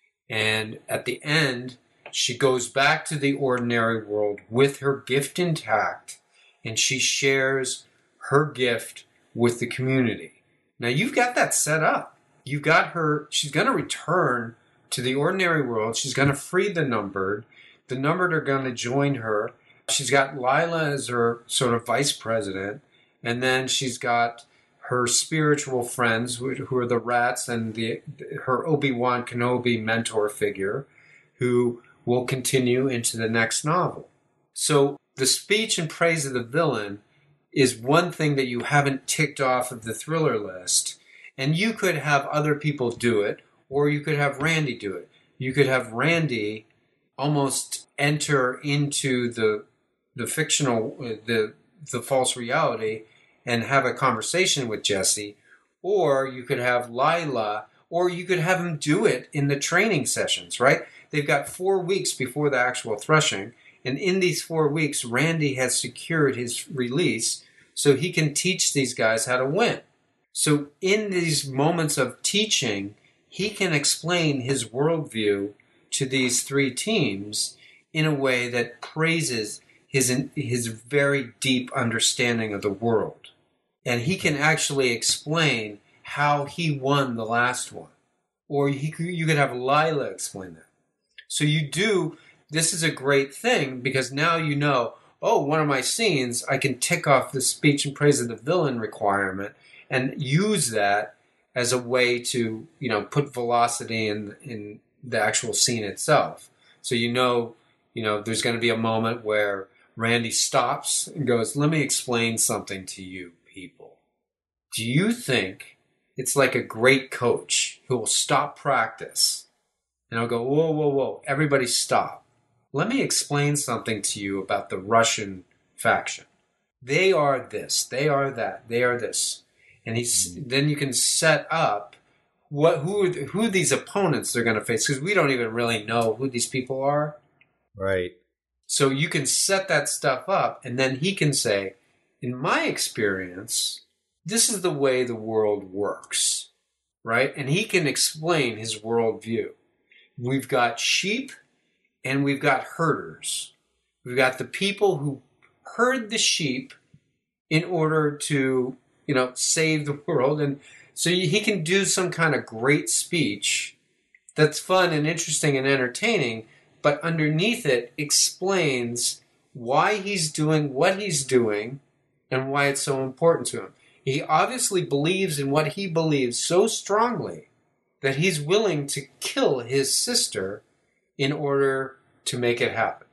and at the end, she goes back to the ordinary world with her gift intact, and she shares her gift with the community. Now, you've got that set up. You've got her, she's going to return to the ordinary world. She's going to free the numbered. The numbered are going to join her. She's got Lila as her sort of vice president, and then she's got her spiritual friends, who are the rats, and the her Obi-Wan Kenobi mentor figure, who will continue into the next novel. So the speech and praise of the villain is one thing that you haven't ticked off of the thriller list, and you could have other people do it, or you could have Randy do it. You could have Randy almost enter into the the fictional, the the false reality, and have a conversation with Jesse, or you could have Lila, or you could have him do it in the training sessions, right? They've got four weeks before the actual threshing, and in these four weeks, Randy has secured his release so he can teach these guys how to win. So in these moments of teaching, he can explain his worldview to these three teams in a way that praises his his very deep understanding of the world. And he can actually explain how he won the last one. Or he, you could have Lila explain that. So you do, this is a great thing because now you know, oh, one of my scenes, I can tick off the speech and praise of the villain requirement and use that as a way to, you know, put velocity in in the actual scene itself. So you know, you know, there's going to be a moment where Randy stops and goes, let me explain something to you people. Do you think it's like a great coach who will stop practice and I'll go, whoa, whoa, whoa, everybody stop. Let me explain something to you about the Russian faction. They are this, they are that, they are this. And he's, then you can set up what who are, who these opponents they're going to face, because we don't even really know who these people are. Right. So you can set that stuff up, and then he can say, in my experience, this is the way the world works, right? And he can explain his worldview. We've got sheep and we've got herders. We've got the people who herd the sheep in order to, you know, save the world. And so he can do some kind of great speech that's fun and interesting and entertaining, but underneath it explains why he's doing what he's doing and why it's so important to him. He obviously believes in what he believes so strongly that he's willing to kill his sister in order to make it happen.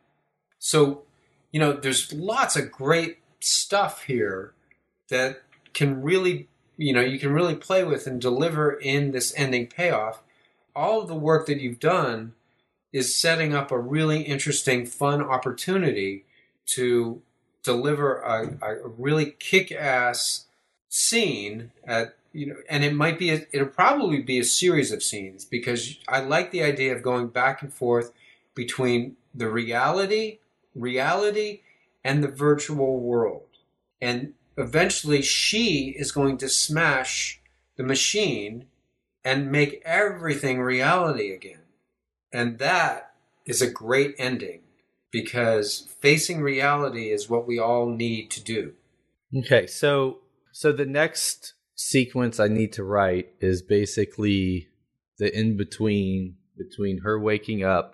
So, you know, there's lots of great stuff here that can really, you know, you can really play with and deliver in this ending payoff. All of the work that you've done is setting up a really interesting, fun opportunity to deliver a, a really kick-ass scene at, you know, and it might be, a, it'll probably be a series of scenes, because I like the idea of going back and forth between the reality, reality, and the virtual world. And eventually she is going to smash the machine and make everything reality again. And that is a great ending, because facing reality is what we all need to do. Okay, so so the next sequence I need to write is basically the in-between between her waking up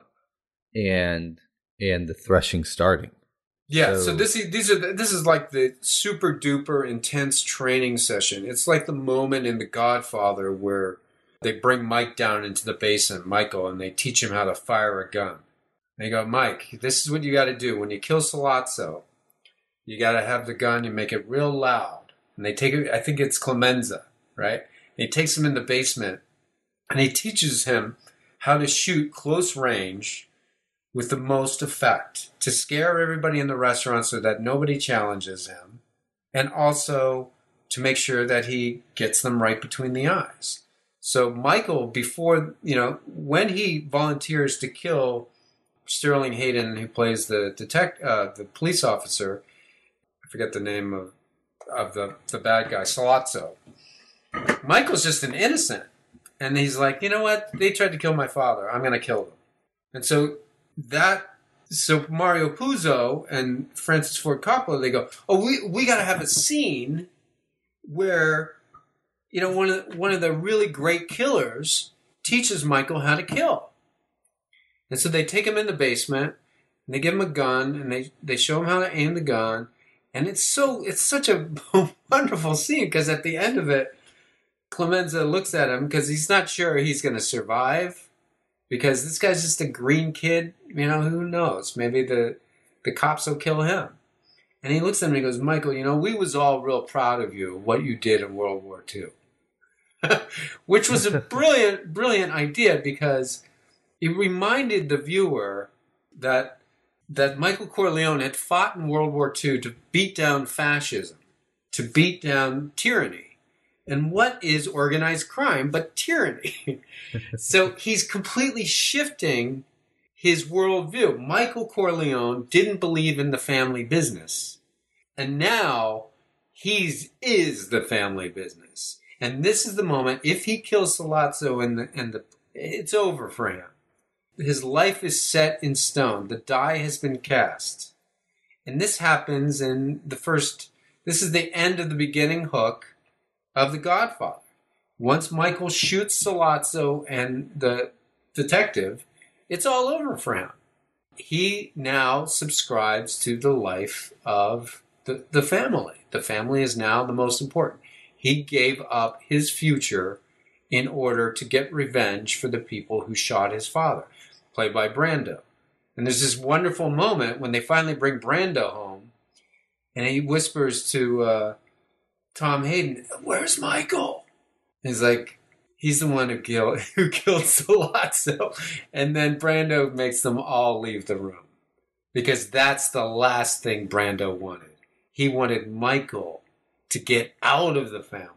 and and the threshing starting. Yeah, so, so this is, these are the, this is like the super duper intense training session. It's like the moment in The Godfather where they bring Mike down into the basement, Michael, and they teach him how to fire a gun. They go, Mike, this is what you got to do. When you kill Sollozzo, you got to have the gun and make it real loud. And they take it, I think it's Clemenza, right? And he takes him in the basement, and he teaches him how to shoot close range with the most effect, to scare everybody in the restaurant so that nobody challenges him, and also to make sure that he gets them right between the eyes. So Michael, before, you know, when he volunteers to kill Sterling Hayden, who plays the detect, uh, the police officer, I forget the name of of the, the bad guy, Sollozzo. Michael's just an innocent. And he's like, you know what? They tried to kill my father. I'm going to kill them. And so that, so Mario Puzo and Francis Ford Coppola, they go, oh, we, we got to have a scene where, you know, one of, one of the really great killers teaches Michael how to kill. And so they take him in the basement, and they give him a gun, and they, they show him how to aim the gun. And it's so, it's such a wonderful scene, because at the end of it, Clemenza looks at him because he's not sure he's going to survive, because this guy's just a green kid. You know, who knows? Maybe the, the cops will kill him. And he looks at him and he goes, Michael, you know, we was all real proud of you, what you did in World War Two. Which was a brilliant, brilliant idea, because it reminded the viewer that that Michael Corleone had fought in World War Two to beat down fascism, to beat down tyranny. And what is organized crime but tyranny? So he's completely shifting his worldview. Michael Corleone didn't believe in the family business. And now he is the family business. And this is the moment, if he kills Sollozzo and the, and the, it's over for him. His life is set in stone. The die has been cast. And this happens in the first, this is the end of the beginning hook of The Godfather. Once Michael shoots Sollozzo and the detective, it's all over for him. He now subscribes to the life of the, the family. The family is now the most important. He gave up his future in order to get revenge for the people who shot his father, played by Brando. And there's this wonderful moment when they finally bring Brando home, and he whispers to uh, Tom Hayden, "Where's Michael?" And he's like, he's the one who killed, who killed Sollozzo. And then Brando makes them all leave the room, because that's the last thing Brando wanted. He wanted Michael to get out of the family.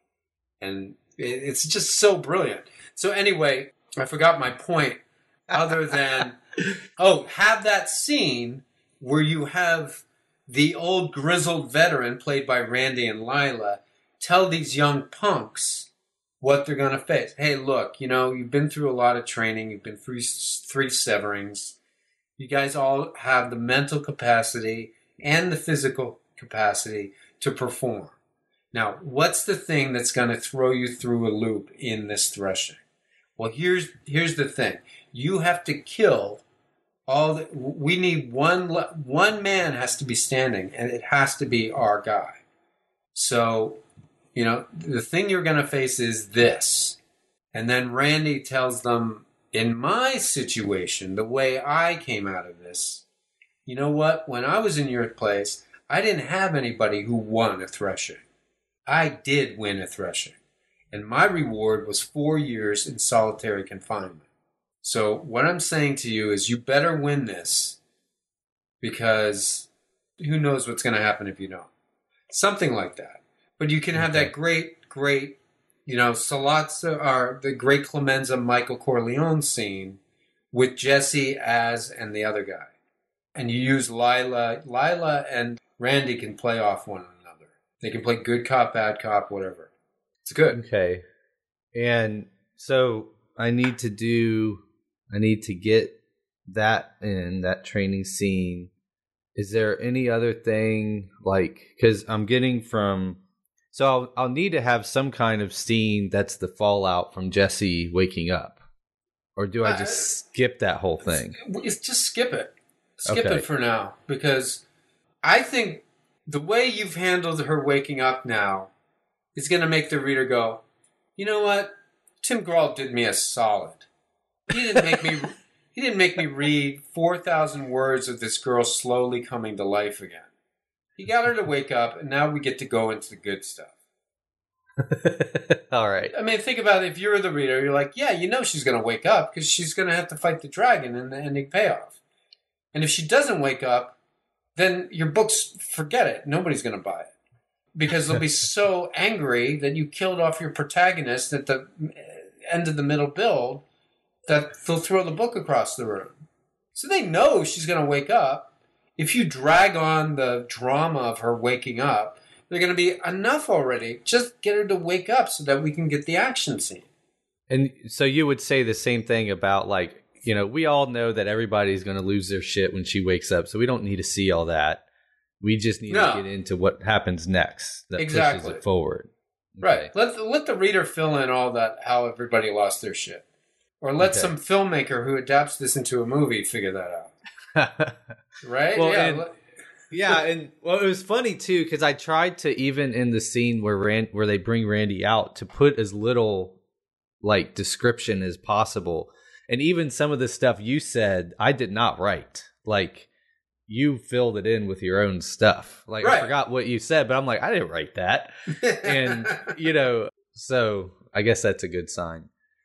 And it's just so brilliant. So anyway, I forgot my point, other than, oh, have that scene where you have the old grizzled veteran, played by Randy and Lila, tell these young punks what they're going to face. Hey, look, you know, you've been through a lot of training. You've been through three severings. You guys all have the mental capacity and the physical capacity to perform. Now, what's the thing that's going to throw you through a loop in this threshing? Well, here's here's the thing. You have to kill all the, we need one one man has to be standing, and it has to be our guy. So, you know, the thing you're going to face is this. And then Randy tells them, in my situation, the way I came out of this, you know what? When I was in your place, I didn't have anybody who won a threshing. I did win a threshing. And my reward was four years in solitary confinement. So what I'm saying to you is you better win this, because who knows what's going to happen if you don't. Something like that. But you can have Okay. that great, great, you know, Salazzo, or the great Clemenza Michael Corleone scene with Jesse as and the other guy. And you use Lila. Lila and Randy can play off one another. They can play good cop, bad cop, whatever. It's good. Okay. And so I need to do, I need to get that in, that training scene. Is there any other thing, like, because I'm getting from, so I'll, I'll need to have some kind of scene that's the fallout from Jesse waking up. Or do I just Uh, skip that whole thing? It's, just skip it. Skip Okay. it for now. Because I think the way you've handled her waking up now is going to make the reader go, you know what? Tim Grohl did me a solid. He didn't make me he didn't make me read four thousand words of this girl slowly coming to life again. He got her to wake up, and now we get to go into the good stuff. All right. I mean, think about it. If you're the reader, you're like, yeah, you know she's going to wake up because she's going to have to fight the dragon in the ending payoff. And if she doesn't wake up, then your books, forget it. Nobody's going to buy it. Because they'll be so angry that you killed off your protagonist at the end of the middle build that they'll throw the book across the room. So they know she's going to wake up. If you drag on the drama of her waking up, they're going to be enough already. Just get her to wake up so that we can get the action scene. And so you would say the same thing about, like, you know, we all know that everybody's going to lose their shit when she wakes up, so we don't need to see all that. We just need No. to get into what happens next that Exactly. pushes it forward. Right. Let the, let the reader fill in all that, how everybody lost their shit. Or let Okay. some filmmaker who adapts this into a movie figure that out. Okay. Right? Well, yeah. and- let- Yeah, and well, it was funny too because I tried to, even in the scene where Rand, where they bring Randy out, to put as little like description as possible. And even some of the stuff you said, I did not write. Like, you filled it in with your own stuff. Like, Right. I forgot what you said, but I'm like, I didn't write that. And you know, so I guess that's a good sign.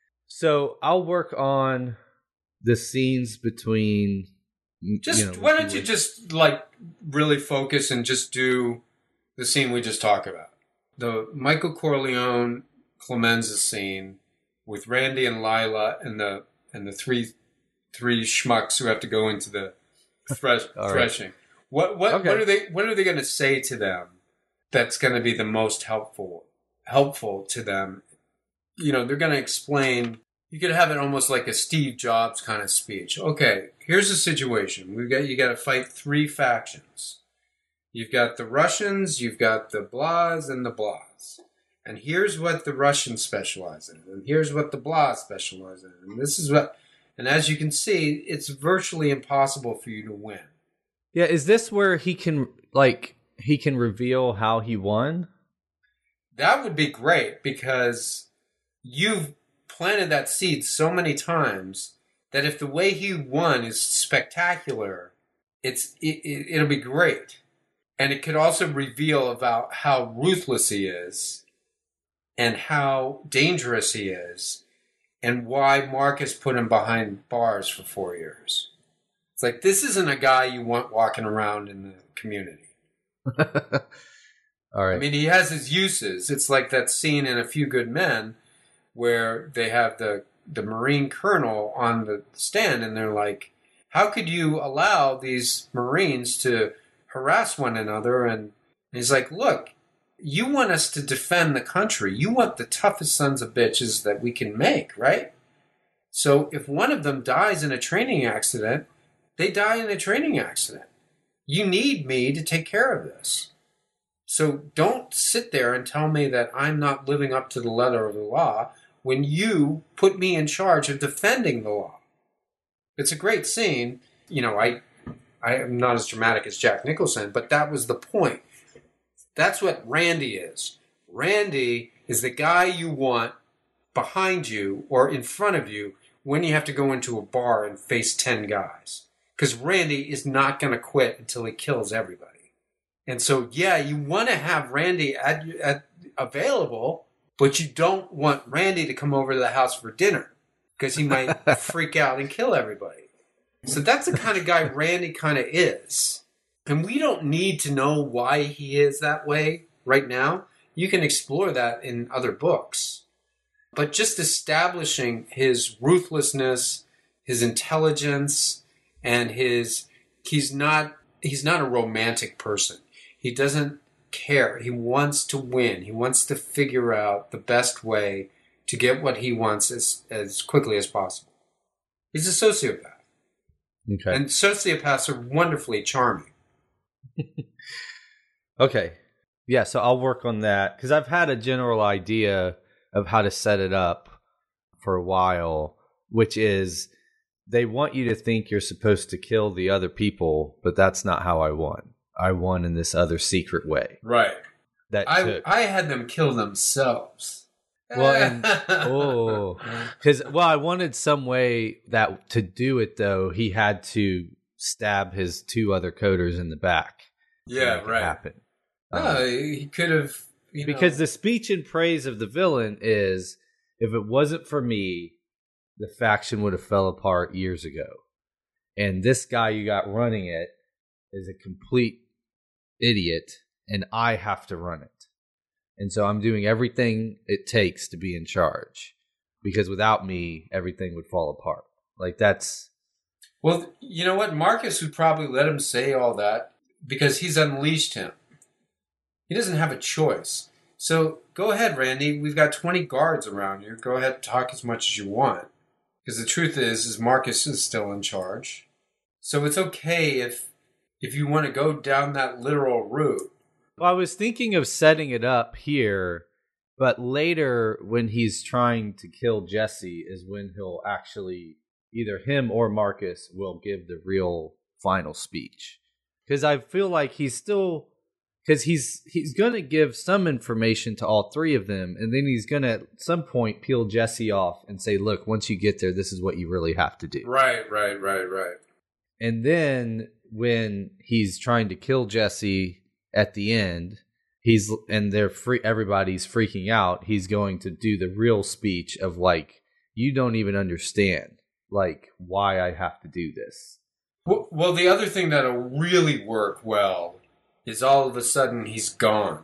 So I'll work on the scenes between. Just you know, why when don't she you wakes- just like really focus and just do the scene we just talked about, the Michael Corleone Clemenza scene with Randy and Lila and the and the three three schmucks who have to go into the thresh, All right. threshing. What what Okay. what are they what are they going to say to them that's going to be the most helpful helpful to them? You know, they're going to explain. You could have it almost like a Steve Jobs kind of speech. Okay, here's the situation. We've got you got to fight three factions. You've got the Russians, you've got the Blahs, and the Blahs. And here's what the Russians specialize in, and here's what the Blahs specialize in, and this is what. And as you can see, it's virtually impossible for you to win. Yeah, is this where he can like he can reveal how he won? That would be great because you've planted that seed so many times that if the way he won is spectacular, it's it, it, it'll be great. And it could also reveal about how ruthless he is and how dangerous he is and why Marcus put him behind bars for four years. It's like, this isn't a guy you want walking around in the community. All right. I mean, he has his uses. It's like that scene in A Few Good Men where they have the, the Marine colonel on the stand and they're like, how could you allow these Marines to harass one another? And he's like, look, you want us to defend the country. You want the toughest sons of bitches that we can make, right? So if one of them dies in a training accident, they die in a training accident. You need me to take care of this. So don't sit there and tell me that I'm not living up to the letter of the law when you put me in charge of defending the law. It's a great scene. You know, I I am not as dramatic as Jack Nicholson, but that was the point. That's what Randy is. Randy is the guy you want behind you or in front of you when you have to go into a bar and face ten guys. Because Randy is not going to quit until he kills everybody. And so, yeah, you want to have Randy at, at, available, but you don't want Randy to come over to the house for dinner. because he might freak out and kill everybody. So that's the kind of guy Randy kind of is. And we don't need to know why he is that way right now. You can explore that in other books. But just establishing his ruthlessness, his intelligence, and his he's not he's not a romantic person. He doesn't care. He wants to win. He wants to figure out the best way to get what he wants as, as quickly as possible. He's a sociopath. Okay. And sociopaths are wonderfully charming. Okay. Yeah, so I'll work on that because I've had a general idea of how to set it up for a while, which is they want you to think you're supposed to kill the other people, but that's not how I won. I won in this other secret way. Right. That I took, I had them kill themselves. well, and oh, because well, I wanted some way that to do it though. He had to stab his two other coders in the back. Yeah, right. Happen. No, Um, he could have. You know. because the speech and praise of the villain is, if it wasn't for me, the faction would have fell apart years ago. And this guy you got running it is a complete idiot, and I have to run it. And so I'm doing everything it takes to be in charge, because without me, everything would fall apart. Like that's... Well, you know what? Marcus would probably let him say all that because he's unleashed him. He doesn't have a choice. So go ahead, Randy. We've got twenty guards around you. Go ahead and talk as much as you want. Because the truth is, is Marcus is still in charge. So it's okay if if you want to go down that literal route. Well, I was thinking of setting it up here, but later when he's trying to kill Jesse is when he'll actually, either him or Marcus will give the real final speech. Because I feel like he's still... Because he's he's going to give some information to all three of them, and then he's going to, at some point, peel Jesse off and say, look, once you get there, this is what you really have to do. Right, right, right, right. And then when he's trying to kill Jesse at the end, he's and they're free, everybody's freaking out, he's going to do the real speech of, like, you don't even understand, like, why I have to do this. Well, well the other thing that'll really work well is all of a sudden he's gone.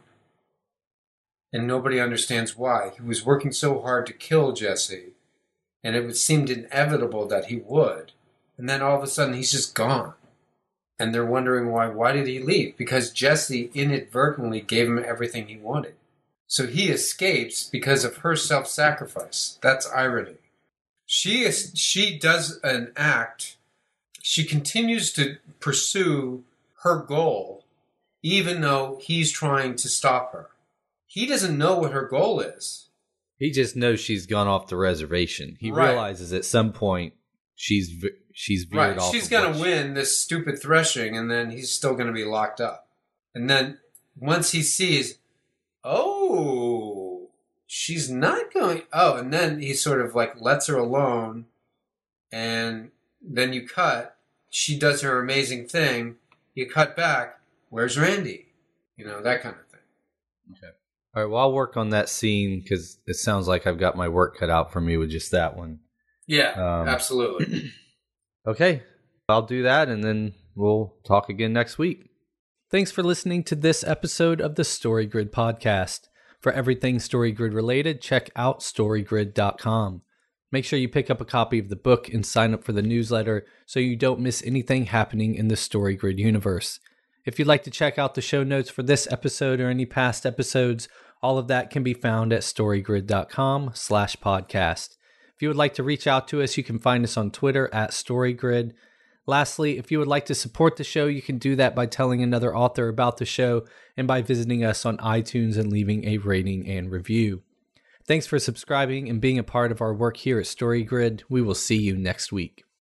And nobody understands why. He was working so hard to kill Jesse, and it seemed inevitable that he would. And then all of a sudden he's just gone. And they're wondering why. Why did he leave? Because Jesse inadvertently gave him everything he wanted. So he escapes because of her self-sacrifice. That's irony. She is, she does an act. She continues to pursue her goal, even though he's trying to stop her. He doesn't know what her goal is. He just knows she's gone off the reservation. He Right. realizes at some point she's she's veered Right, off. she's of going what to she- win this stupid threshing, and then he's still going to be locked up. And then once he sees, oh, she's not going... Oh, and then he sort of like lets her alone, and then you cut. She does her amazing thing. You cut back. Where's Randy? You know, that kind of thing. Okay. All right, well, I'll work on that scene because it sounds like I've got my work cut out for me with just that one. Yeah, Um, absolutely. Okay, I'll do that, and then we'll talk again next week. Thanks for listening to this episode of the StoryGrid podcast. For everything StoryGrid related, check out storygrid dot com. Make sure you pick up a copy of the book and sign up for the newsletter so you don't miss anything happening in the StoryGrid universe. If you'd like to check out the show notes for this episode or any past episodes, all of that can be found at storygrid dot com slash podcast. If you would like to reach out to us, you can find us on Twitter at StoryGrid. Lastly, if you would like to support the show, you can do that by telling another author about the show and by visiting us on iTunes and leaving a rating and review. Thanks for subscribing and being a part of our work here at StoryGrid. We will see you next week.